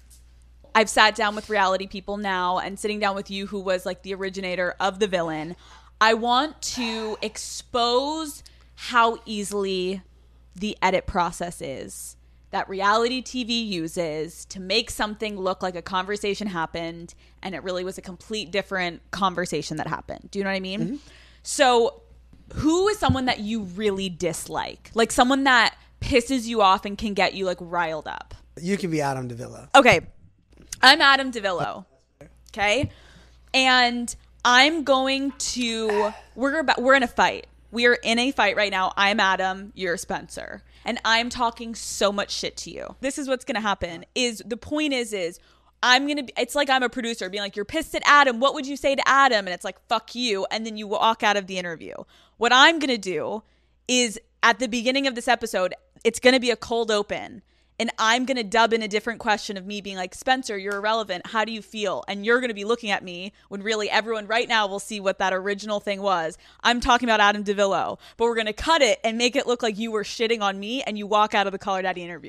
I've sat down with reality people now and sitting down with you who was like the originator of the Villain. I want to expose how easily the edit process is that reality T V uses to make something look like a conversation happened and it really was a complete different conversation that happened. Do you know what I mean? Mm-hmm. So, who is someone that you really dislike? Like someone that pisses you off and can get you like riled up. You can be Adam DeVilla. Okay. I'm Adam DeVillo. Okay? And I'm going to we're about we're in a fight. We are in a fight right now. I'm Adam, you're Spencer. And I'm talking so much shit to you. This is what's going to happen. Is the point is is I'm going to be, it's like I'm a producer being like, you're pissed at Adam. What would you say to Adam? And it's like, fuck you. And then you walk out of the interview. What I'm going to do is at the beginning of this episode, it's going to be a cold open. And I'm going to dub in a different question of me being like, Spencer, you're irrelevant. How do you feel? And you're going to be looking at me when really everyone right now will see what that original thing was. I'm talking about Adam DeVillo. But we're going to cut it and make it look like you were shitting on me and you walk out of the Caller Daddy interview.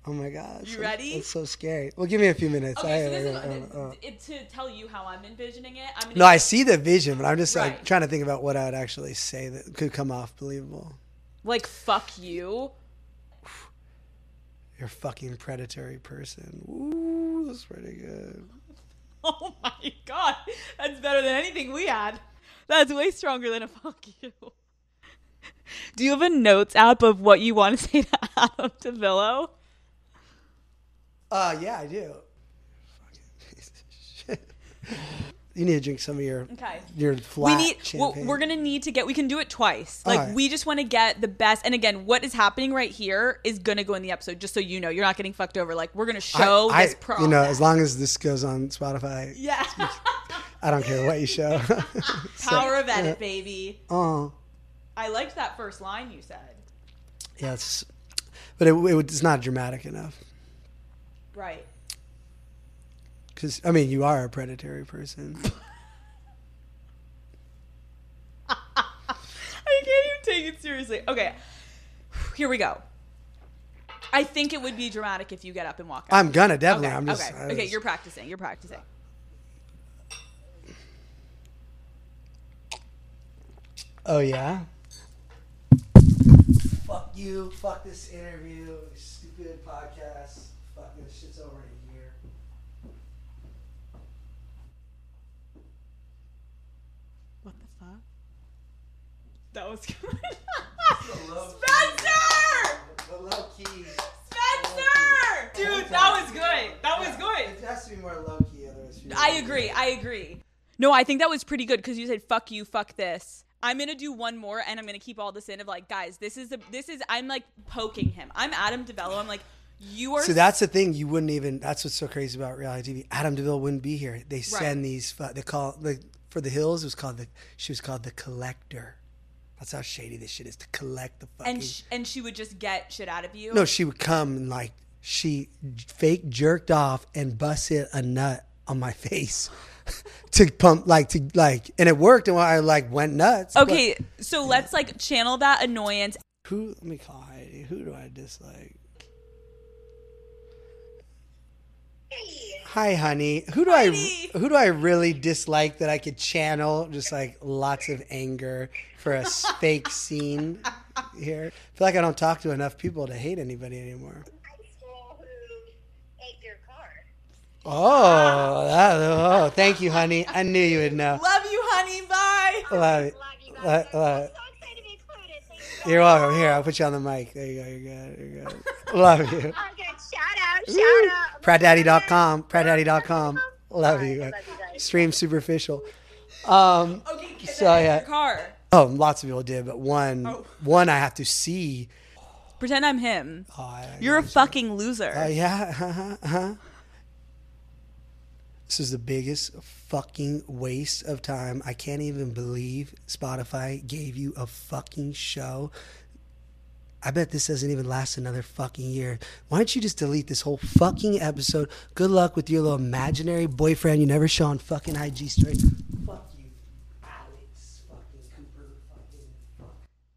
Oh my God. You so, ready? It's so scary. Well, give me a few minutes. Okay, I, so this uh, is uh, uh, it, to tell you how I'm envisioning it. I'm gonna no, I get- see the vision, but I'm just like Right. trying to think about what I would actually say that could come off believable. like fuck you. You're a fucking predatory person. Ooh, that's pretty good. Oh my God, that's better than anything we had. That's way stronger than a fuck you. Do you have a notes app of what you want to say to Adam DeVillo? Uh, yeah, I do. Fucking piece of shit. You need to drink some of your Okay. your flat We need. Well, champagne. we're gonna need to get. We can do it twice. Like Alright. we just want to get the best. And again, what is happening right here is gonna go in the episode. Just so you know, you're not getting fucked over. Like we're gonna show I, this I, process. you know, as long as this goes on Spotify, yeah. I don't care what you show. Power of edit, baby. Oh, I liked that first line you said. yeah, it's, but it, it, it's not dramatic enough. Right. Because I mean, you are a predatory person. I can't even take it seriously. Okay, here we go. I think it would be dramatic if you get up and walk out. I'm gonna definitely. Okay, I'm just. okay. I okay, just- you're practicing. You're practicing. Oh yeah. Fuck you. Fuck this interview. Stupid podcast. Fuck this shit's over in a year. What the fuck? That was good. Low Spencer! But low key. Spencer! Dude, that was good. That was good. It has to be more low key, otherwise. people- I agree. I agree. No, I think that was pretty good because you said "fuck you, fuck this." I'm gonna do one more, and I'm gonna keep all this in of like, guys, this is the this is. I'm like poking him. I'm Adam DeVello. I'm like, you are. So that's the thing. You wouldn't even. That's what's so crazy about reality T V. Adam DeVille wouldn't be here. They send these. fu- They call like for the Hills. It was called the. She was called the Collector. That's how shady this shit is to collect the fucking. and sh- and she would just get shit out of you. No, she would come and like she fake jerked off and busted a nut on my face to pump like to like, and it worked. And I like went nuts. but Okay, so let's like channel that annoyance. who? Let me call Heidi. Who do I dislike? Hi, honey. Who do Heidi. I who do I really dislike that I could channel just like lots of anger for a fake scene here? I feel like I don't talk to enough people to hate anybody anymore. Oh, that, oh, thank you, honey. I knew you would know. Love you, honey. Bye. Love it. Love, love it. You're welcome. Here, I'll put you on the mic. There you go. You're good. You're good. Love you. Okay, shout out, shout out. Pratt Daddy dot com. Pratt Daddy dot com. Love you. Stream superficial. Um, Okay, get So, that in yeah. your car. oh, lots of people did, but one, Oh. one I have to see. Pretend I'm him. Oh, I, You're a fucking loser. Oh, yeah. Uh-huh, uh-huh. This is the biggest fucking waste of time. I can't even believe Spotify gave you a fucking show. I bet this doesn't even last another fucking year. Why don't you just delete this whole fucking episode? Good luck with your little imaginary boyfriend you never show on fucking I G story. Fuck you, Alex fucking Cooper. Fucking fuck.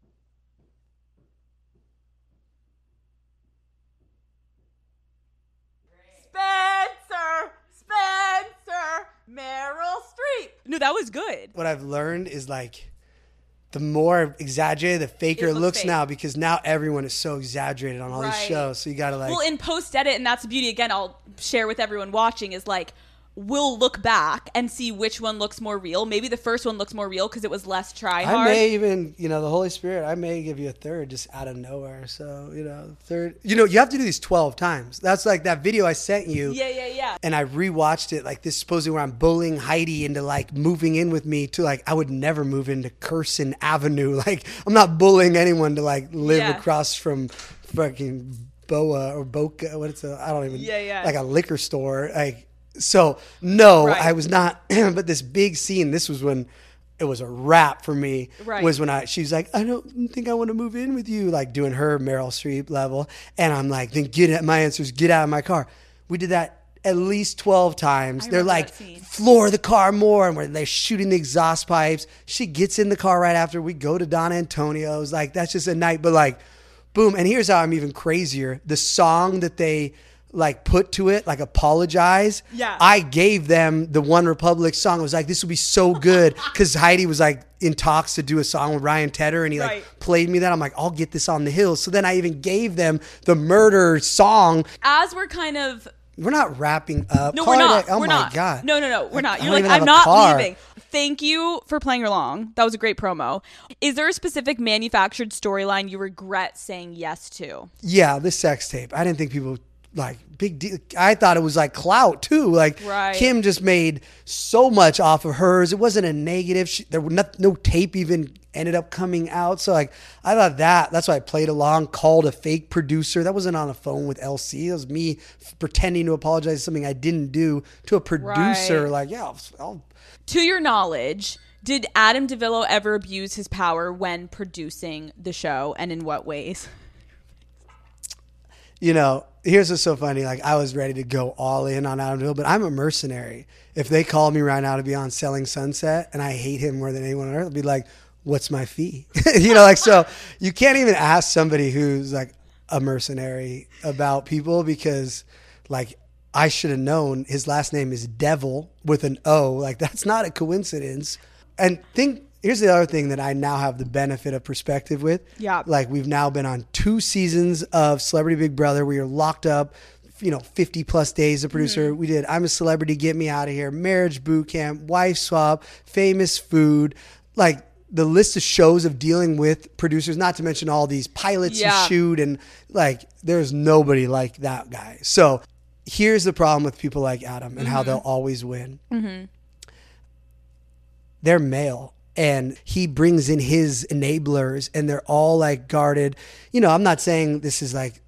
Spencer, Spencer, Meryl Streep. No, that was good. What I've learned is like the more exaggerated, the faker It it looks looks fake. now, because now everyone is so exaggerated on all these Right. shows. So you gotta like, Well, in post edit, and that's the beauty. Again, I'll share with everyone watching is like we'll look back and see which one looks more real. Maybe the first one looks more real because it was less try I hard. may even, you know, the Holy Spirit, I may give you a third just out of nowhere. So, you know, third, you know, you have to do these twelve times. That's like that video I sent you. Yeah, yeah, yeah. And I rewatched it, like this supposedly where I'm bullying Heidi into like moving in with me to like, I would never move into Curson Avenue. Like, I'm not bullying anyone to like live Yeah. across from fucking Boa or Boca. What it's a, I don't even, Yeah, yeah. like a liquor store. Like, so no, Right. I was not, but this big scene, this was when it was a wrap for me. Right. Was when I, she was like, I don't think I want to move in with you, like doing her Meryl Streep level. And I'm like, then get it. My answer is get out of my car. We did that at least twelve times. I They're remember like, that scene. floor the car more. And where they're shooting the exhaust pipes. She gets in the car right after we go to Don Antonio's. Like, that's just a night. But like, boom. And here's how I'm even crazier. The song that they like put to it, like Apologize. Yeah. I gave them the One Republic song. I was like, this would be so good. Cause Heidi was like in talks to do a song with Ryan Tedder and he Right. like played me that. I'm like, I'll get this on the Hills. So then I even gave them the Murder song. As we're kind of We're not wrapping up. No, Call we're it not. a- oh we're my not. God. No, no, no, we're I not. don't You're like, even have I'm a not car. leaving. Thank you for playing along. That was a great promo. Is there a specific manufactured storyline you regret saying yes to? Yeah, the sex tape. I didn't think people like big deal. I thought it was like clout too. Like Right. Kim just made so much off of hers. It wasn't a negative. She, there was no, no tape even ended up coming out. So like I thought that. That's why I played along. Called a fake producer. That wasn't on a phone with L C. It was me pretending to apologize for something I didn't do to a producer. Right. Like yeah, I'll, I'll To your knowledge, did Adam DeVillo ever abuse his power when producing the show, and in what ways? You know, here's what's so funny. Like, I was ready to go all in on Adam DeVillo, but I'm a mercenary. If they called me right now to be on Selling Sunset and I hate him more than anyone on earth, I'd be like, what's my fee? You know, like, so you can't even ask somebody who's like a mercenary about people because, like, I should have known his last name is Devil with an O. Like, that's not a coincidence. And think, here's the other thing that I now have the benefit of perspective with. Yeah. Like, we've now been on two seasons of Celebrity Big Brother. We are locked up, you know, fifty plus days. The producer, Mm-hmm. we did I'm a Celebrity, Get Me Out of Here, Marriage Boot Camp, Wife Swap, Famous Food. Like, the list of shows of dealing with producers, not to mention all these pilots Yeah. you shoot. And, like, there's nobody like that guy. So here's the problem with people like Adam and how they'll always win. Mm-hmm. They're male. And he brings in his enablers and they're all like guarded. You know, I'm not saying this is like,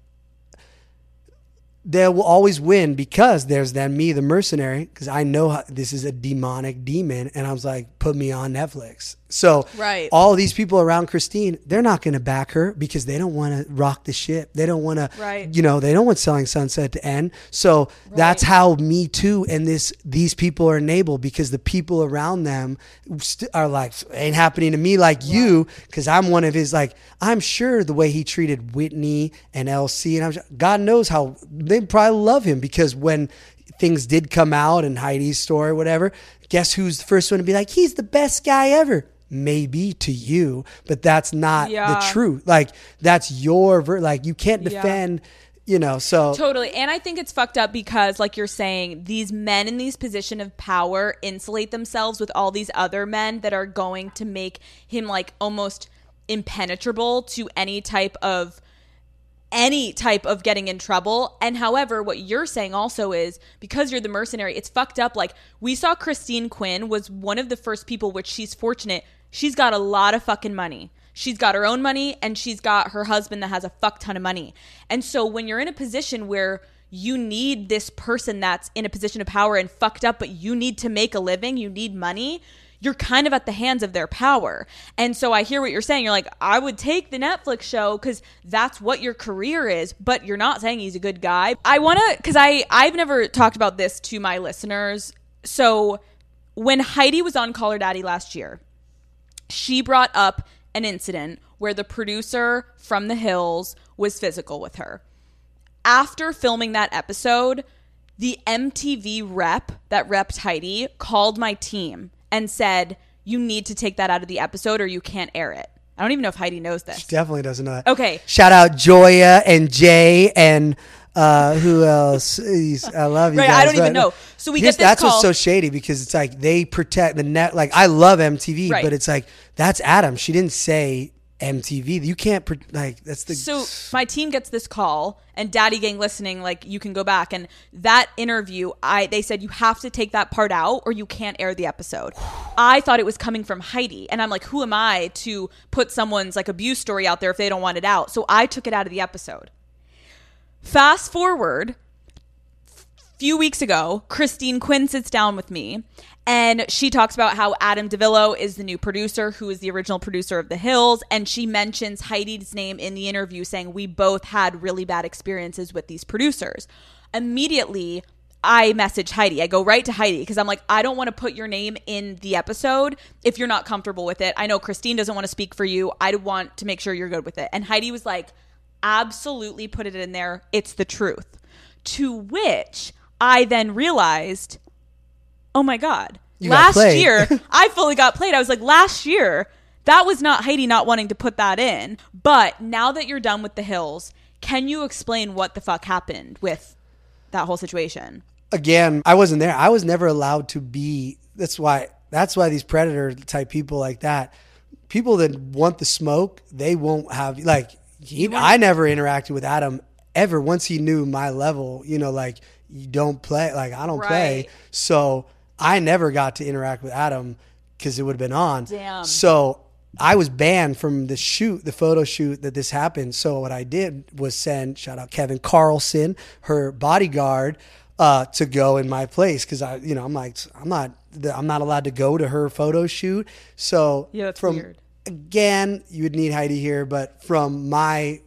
they will always win because there's then me, the mercenary, because I know how, this is a demonic demon. And I was like, put me on Netflix. So Right. all these people around Christine, they're not going to back her because they don't want to rock the ship. They don't want to, Right. you know, they don't want Selling Sunset to end. So that's how Me Too and this these people are enabled because the people around them st- are like, ain't happening to me like you because I'm one of his, like, I'm sure the way he treated Whitney and L C, and I'm sure, God knows how they probably love him because when things did come out and Heidi's story, whatever, guess who's the first one to be like, he's the best guy ever? Maybe to you, but that's not Yeah. the truth. Like, that's your, ver- like, you can't Yeah. defend, you know, so. Totally. And I think it's fucked up because, like you're saying, these men in these position of power insulate themselves with all these other men that are going to make him like almost impenetrable to any type of any type of getting in trouble. And however, what you're saying also is because you're the mercenary, it's fucked up. Like, we saw Christine Quinn was one of the first people, which she's fortunate. She's got a lot of fucking money. She's got her own money and she's got her husband that has a fuck ton of money. And so when you're in a position where you need this person that's in a position of power and fucked up, but you need to make a living, you need money, you're kind of at the hands of their power. And so I hear what you're saying. You're like, I would take the Netflix show because that's what your career is, but you're not saying he's a good guy. I want to, because I, I've never talked about this to my listeners. So when Heidi was on Call Her Daddy last year, she brought up an incident where the producer from The Hills was physical with her. After filming that episode, the M T V rep that repped Heidi called my team and said, you need to take that out of the episode or you can't air it. I don't even know if Heidi knows this. She definitely doesn't know that. Okay. Shout out Joya and Jay and uh, who else? He's- I love you Right, guys. I don't even but know. So we here's- get this That's call. what's so shady because it's like they protect the net. Like, I love M T V, Right. but it's like, that's Adam. She didn't say M T V. You can't, pre- like, that's the. So my team gets this call, and Daddy Gang listening, like, you can go back. And that interview, I they said you have to take that part out or you can't air the episode. I thought it was coming from Heidi. And I'm like, who am I to put someone's like abuse story out there if they don't want it out? So I took it out of the episode. Fast forward, few weeks ago, Christine Quinn sits down with me and she talks about how Adam DeVillo is the new producer who is the original producer of The Hills. And she mentions Heidi's name in the interview saying we both had really bad experiences with these producers. Immediately, I message Heidi. I go right to Heidi because I'm like, I don't want to put your name in the episode if you're not comfortable with it. I know Christine doesn't want to speak for you. I want to make sure you're good with it. And Heidi was like, absolutely put it in there. It's the truth. To which I then realized, oh my God, You got last played. year I fully got played. I was like, last year, that was not Heidi not wanting to put that in. But now that you're done with the Hills, can you explain what the fuck happened with that whole situation? Again, I wasn't there. I was never allowed to be. That's why. That's why these predator type people like that, people that want the smoke, they won't have like. He, I never interacted with Adam ever. Once he knew my level, you know, like you don't play. Like I don't Right. play, so I never got to interact with Adam because it would have been on. Damn. So I was banned from the shoot, the photo shoot that this happened. So what I did was send, shout out Kevin Carlson, her bodyguard, uh, to go in my place. Cause I, you know, I'm like, I'm not, I'm not allowed to go to her photo shoot. So Yeah, that's from, weird. again, you would need Heidi here, but from my,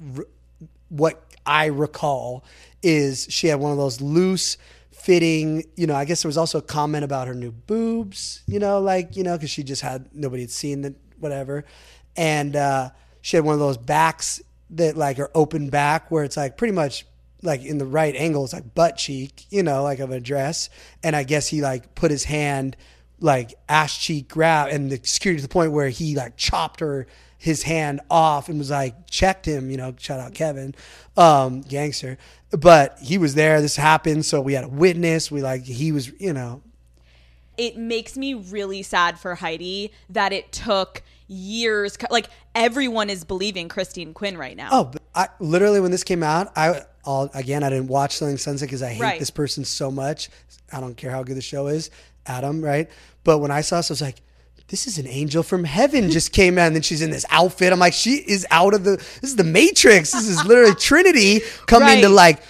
what I recall is she had one of those loose fitting, you know, I guess there was also a comment about her new boobs, you know, like, you know, cause she just had, nobody had seen the, whatever. And uh, she had one of those backs that like are open back where it's like pretty much like in the right angle, it's like butt cheek, you know, like of a dress. And I guess he like put his hand like ass cheek grab and the security to the point where he like chopped her, his hand off and was like, checked him, you know, shout out Kevin, um, gangster. But he was there, this happened. So we had a witness. We like, he was, you know, It makes me really sad for Heidi that it took years. Like everyone is believing Christine Quinn right now. Oh, but I literally when this came out, I all again I didn't watch Selling Sunset because I hate Right. this person so much. I don't care how good the show is, Adam, right? But when I saw this, I was like, this is an angel from heaven just came out, and then she's in this outfit. I'm like, she is out of the. This is the Matrix. This is literally Trinity coming Right. to like,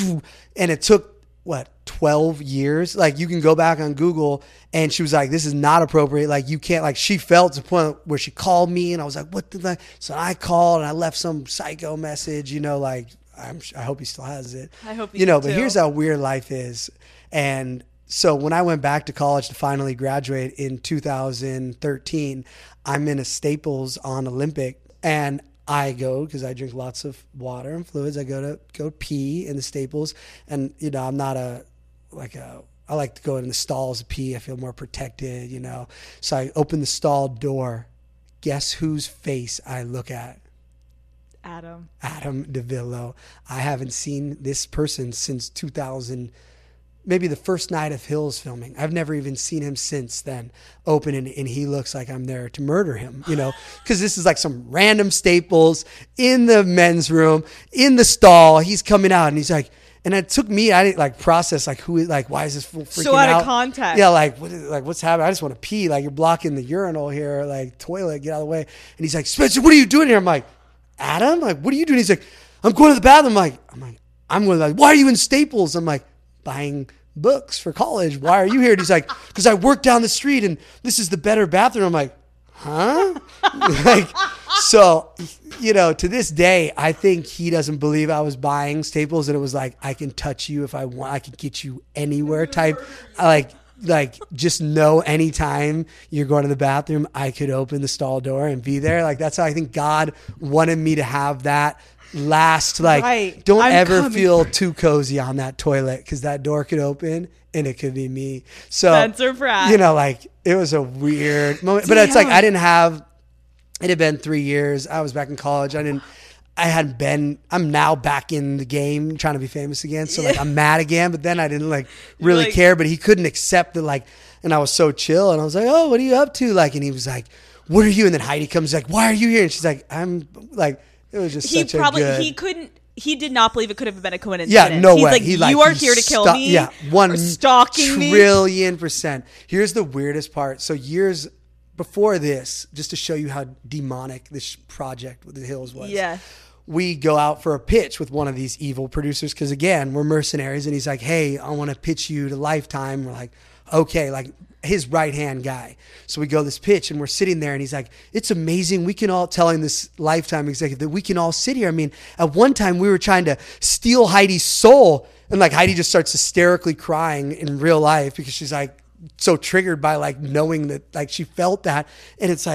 and it took what twelve years. Like you can go back on Google, and she was like, this is not appropriate. Like you can't. Like she felt to the point where she called me, and I was like, what the? So I called and I left some psycho message. You know, like I'm. I hope he still has it. I hope he you know. does But too. here's how weird life is, and. So when I went back to college to finally graduate in two thousand thirteen, I'm in a Staples on Olympic, and I go because I drink lots of water and fluids. I go to go pee in the Staples, and you know I'm not a like a I like to go in the stalls to pee. I feel more protected, you know. So I open the stall door. Guess whose face I look at? Adam. Adam DeVillo. I haven't seen this person since two thousand. Maybe the first night of Hills filming. I've never even seen him since then open, and, and he looks like I'm there to murder him, you know, because this is like some random Staples in the men's room, in the stall. He's coming out and he's like, and it took me, I didn't like process like who, like, why is this fool freaking So out of out? context. Yeah, like, what is, like what's happening? I just want to pee. Like, you're blocking the urinal here, like, toilet, get out of the way. And he's like, Spencer, what are you doing here? I'm like, Adam, like, what are you doing? He's like, I'm going to the bathroom. I'm like, I'm like, I'm going like, why are you in Staples? I'm like, buying books for college. Why are you here? And he's like, because I work down the street and this is the better bathroom. I'm like, huh? Like, so, you know, to this day, I think he doesn't believe I was buying Staples, and it was like, I can touch you if I want. I can get you anywhere type. Like, like just know anytime you're going to the bathroom, I could open the stall door and be there. Like, that's how I think God wanted me to have that last, like, Right. don't I'm ever coming feel too cozy on that toilet, because that door could open and it could be me. So, Spencer Pratt. you know, like, it was a weird moment, but it's like, I didn't have, it had been three years. I was back in college. I didn't, I hadn't been, I'm now back in the game trying to be famous again. So like, I'm mad again, but then I didn't like really like- care, but he couldn't accept it. Like, and I was so chill, and I was like, oh, what are you up to? Like, and he was like, what are you? And then Heidi comes like, why are you here? And she's like, I'm like, it was just He such probably a good. he couldn't he did not believe it could have been a coincidence. Yeah, no He's way. like, He, you like, are he here to kill sto- me. Yeah, one or stalking me. trillion percent. Here's the weirdest part. So years before this, just to show you how demonic this project with the Hills was. Yeah. We go out for a pitch with one of these evil producers because, again, we're mercenaries. And he's like, hey, I want to pitch you to Lifetime. We're like, okay, like his right-hand guy. So we go this pitch, and we're sitting there, and he's like, it's amazing. We can all, telling this Lifetime executive that we can all sit here. I mean, at one time we were trying to steal Heidi's soul. And like Heidi just starts hysterically crying in real life because she's like so triggered by like knowing that like she felt that. And it's like,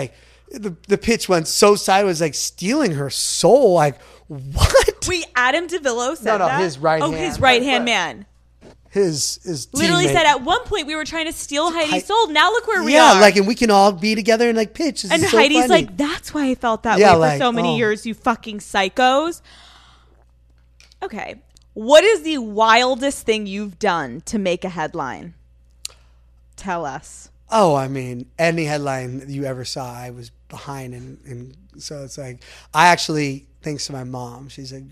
the, the pitch went so sideways, like stealing her soul. Like, what? Wait, Adam DeVillo said No, no, that? his right oh, hand. his right hand man. His his Literally teammate. said at one point we were trying to steal Heidi's Hei- soul. Now look where we yeah, are. like, and we can all be together and like pitch. This and is so Heidi's funny. like, that's why I felt that Yeah, way for like, so many oh. years, you fucking psychos. Okay. What is the wildest thing you've done to make a headline? Tell us. Oh, I mean, any headline that you ever saw, I was behind, and, and so it's like, I actually, thanks to my mom, she's like,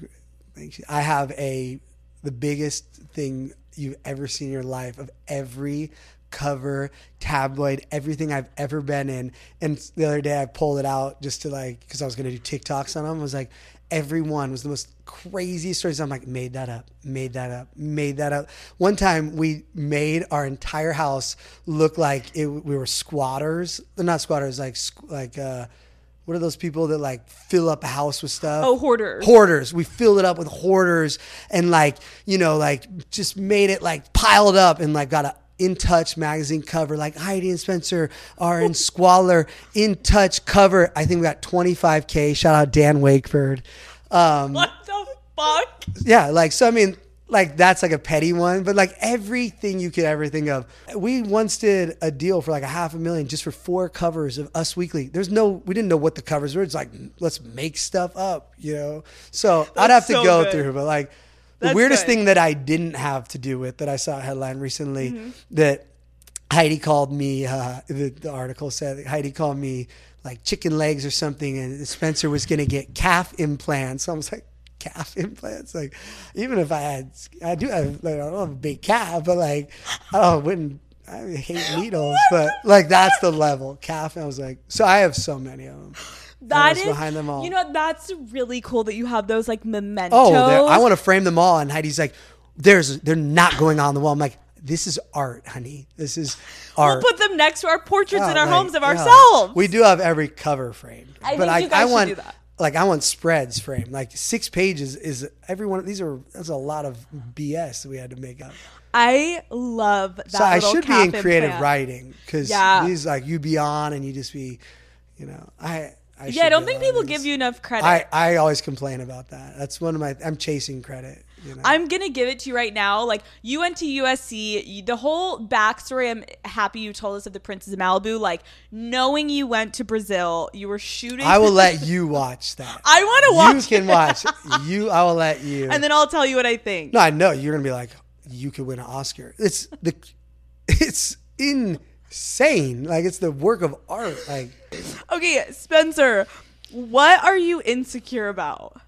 I have a the biggest thing you've ever seen in your life of every cover, tabloid, everything I've ever been in. And the other day I pulled it out just to like, because I was going to do TikToks on them. I was like, everyone was the most craziest stories. I'm like, made that up, made that up, made that up. One time we made our entire house look like it, we were squatters. Not squatters, like, like, uh, what are those people that like fill up a house with stuff? Oh, hoarders. Hoarders. We filled it up with hoarders and like, you know, like just made it like piled up and like got a In Touch magazine cover, like Heidi and Spencer are in squalor In Touch cover. I think we got twenty-five K. Shout out Dan Wakeford. Um, What the fuck? yeah, like, so I mean, like that's like a petty one, but like everything you could ever think of. We once did a deal for like a half a million just for four covers of Us Weekly. There's no, we didn't know what the covers were. It's like, let's make stuff up, you know? So I'd have to so go good. through, but like the That's weirdest good. thing that I didn't have to do with that I saw a headline recently Mm-hmm. that Heidi called me, uh, the, the article said that Heidi called me like chicken legs or something, and Spencer was going to get calf implants. So I was like, calf implants? Like, even if I had, I do have, like, I don't have a big calf, but like, I don't, wouldn't, I hate needles, but like, that's the level. Calf, and I was like, so I have so many of them. That I was is behind them all. You know, that's really cool that you have those like mementos. Oh, they're- I want to frame them all. And Heidi's like, there's, they're not going on the wall. I'm like, this is art, honey. This is art. We'll put them next to our portraits Yeah, in our like, homes of yeah. ourselves. We do have every cover framed. I but think I, you guys I should want, do that. Like, I want spreads framed. Like, six pages is every one. These are, that's a lot of B S that we had to make up. I love that. So I little should be in calf creative implant. writing because Yeah. these, like, you be on and you just be, you know, I, I Yeah, I should don't do think all people these. give you enough credit. I, I always complain about that. That's one of my, I'm chasing credit. You know? I'm gonna give it to you right now. Like, you went to U S C. You, the whole backstory, I'm happy you told us of the Princess of Malibu. Like, knowing you went to Brazil, you were shooting. I will let you watch that. I want to watch. You can it. watch. You, I will let you. and then I'll tell you what I think. No, I know you're gonna be like, you could win an Oscar. It's the, it's insane. Like, it's the work of art. Like, Okay, Spencer, what are you insecure about?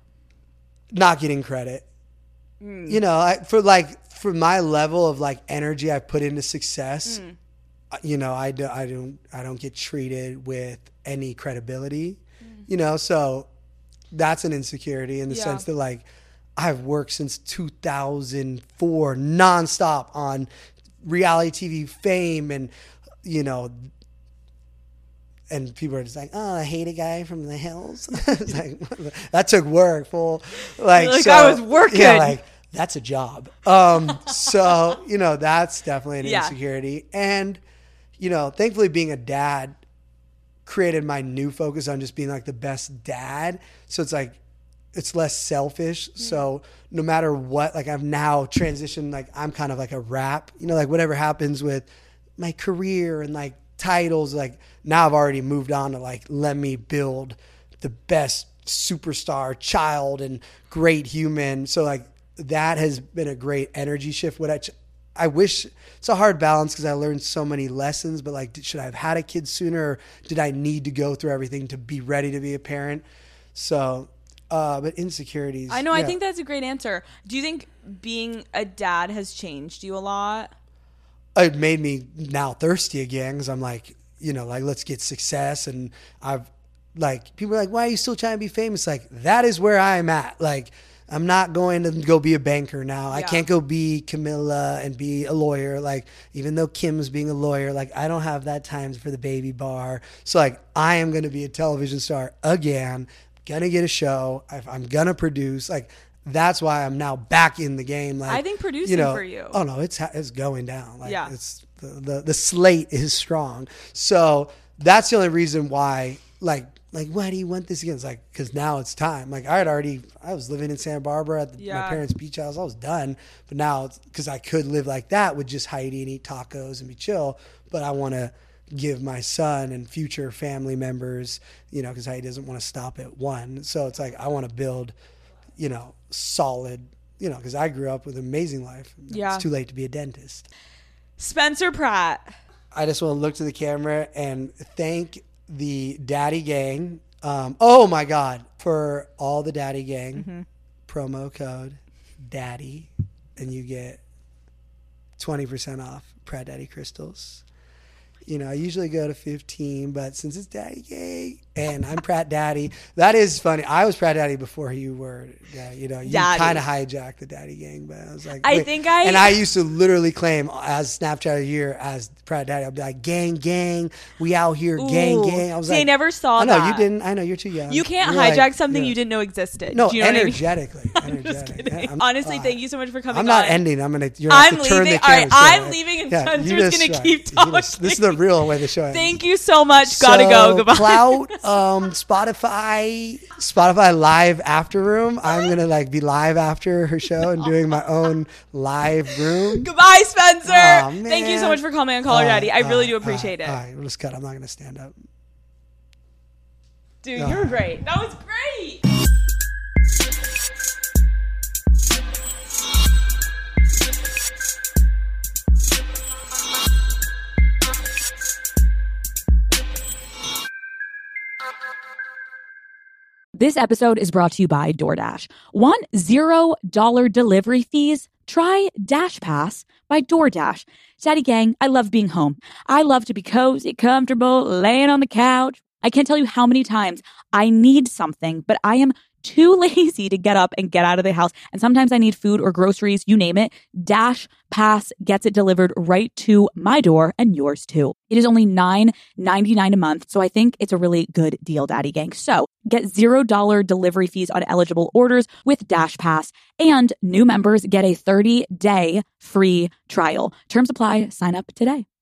not getting credit. Mm. You know, I, for like for my level of like energy I put into success, Mm. you know, I, do, I don't I don't get treated with any credibility. Mm. You know, so that's an insecurity in the Yeah. sense that like I've worked since two thousand four nonstop on reality T V fame, and you know, and people are just like, oh, I hate a guy from the hills. It's like, that took work, fool. Like, Like, so, I was working. Yeah, like, that's a job. Um, so, you know, that's definitely an Yeah. insecurity. And, you know, thankfully being a dad created my new focus on just being like the best dad. So it's like, it's less selfish. Mm. So no matter what, like I've now transitioned, like I'm kind of like a rap, you know, like whatever happens with my career and like titles, like now I've already moved on to like, let me build the best superstar child and great human. So like that has been a great energy shift. What I, I wish it's a hard balance because I learned so many lessons, but like, did, should I have had a kid sooner, or did I need to go through everything to be ready to be a parent? So, uh, but insecurities. I know. I yeah. think that's a great answer. Do you think being a dad has changed you a lot? It made me now thirsty again because I'm like, you know, like let's get success. And I've like, people are like, why are you still trying to be famous? Like, that is where I'm at. Like, I'm not going to go be a banker now. I Yeah. can't go be Camilla and be a lawyer. Like, even though Kim's being a lawyer, like I don't have that time for the baby bar. So like, I am going to be a television star again, gonna get a show. I- I'm gonna produce. Like, that's why I'm now back in the game. Like, I think producing you know, for you. Oh no, it's ha- it's going down. Like, Yeah. it's the, the the slate is strong. So that's the only reason why like, like, why do you want this again? It's like, because now it's time. Like, I had already, I was living in Santa Barbara at the, Yeah. my parents' beach house. I was done. But now, because I could live like that with just Heidi and eat tacos and be chill. But I want to give my son and future family members, you know, because Heidi doesn't want to stop at one. So it's like, I want to build, you know, solid, you know, because I grew up with an amazing life. Yeah. It's too late to be a dentist. Spencer Pratt. I just want to look to the camera and thank the Daddy Gang. Um, oh my God, for all the Daddy Gang, Mm-hmm. promo code Daddy, and you get twenty percent off Pratt Daddy Crystals. You know, I usually go to fifteen, but since it's Daddy Gang and I'm Pratt Daddy, that is funny. I was Pratt Daddy before you were, uh, you know, you Daddy. kind of hijacked the Daddy Gang, but I was like, I wait. think I- and I used to literally claim as Snapchat of the year as Pratt Daddy. I'd be like, gang, gang, we out here, gang, Ooh. gang. I was See, I like, never saw I know that. you didn't. I know you're too young. You can't You're hijack like, something yeah. you didn't know existed. No, Do you know energetically. what I mean? I'm energetic. just kidding. Yeah, I'm- Honestly, uh, thank you so much for coming I'm not on. ending. I'm gonna. You're I'm have to turn leaving. The All right, camera I'm so- leaving and yeah, Spencer's you just- gonna right. keep You talking. just- This is the real way the show ends. Thank you so much. Gotta So, go. Goodbye. Clout, um, Spotify, Spotify live after room. I'm gonna like be live after her show and doing my own live room. Goodbye, Spencer. Aw, Thank you so man. much for coming on Call Her Uh, Daddy. I really uh, do appreciate uh, it. All right, we'll just cut. I'm not gonna stand up. Dude, Uh. you're great. That was great. This episode is brought to you by DoorDash. Want zero dollar delivery fees? Try Dash Pass by DoorDash. Daddy Gang, I love being home. I love to be cozy, comfortable, laying on the couch. I can't tell you how many times I need something, but I am too lazy to get up and get out of the house. And sometimes I need food or groceries, you name it. Dash Pass gets it delivered right to my door and yours too. It is only nine ninety-nine a month, so I think it's a really good deal, Daddy Gang. So get zero dollar delivery fees on eligible orders with Dash Pass, and new members get a thirty day free trial. Terms apply. Sign up today.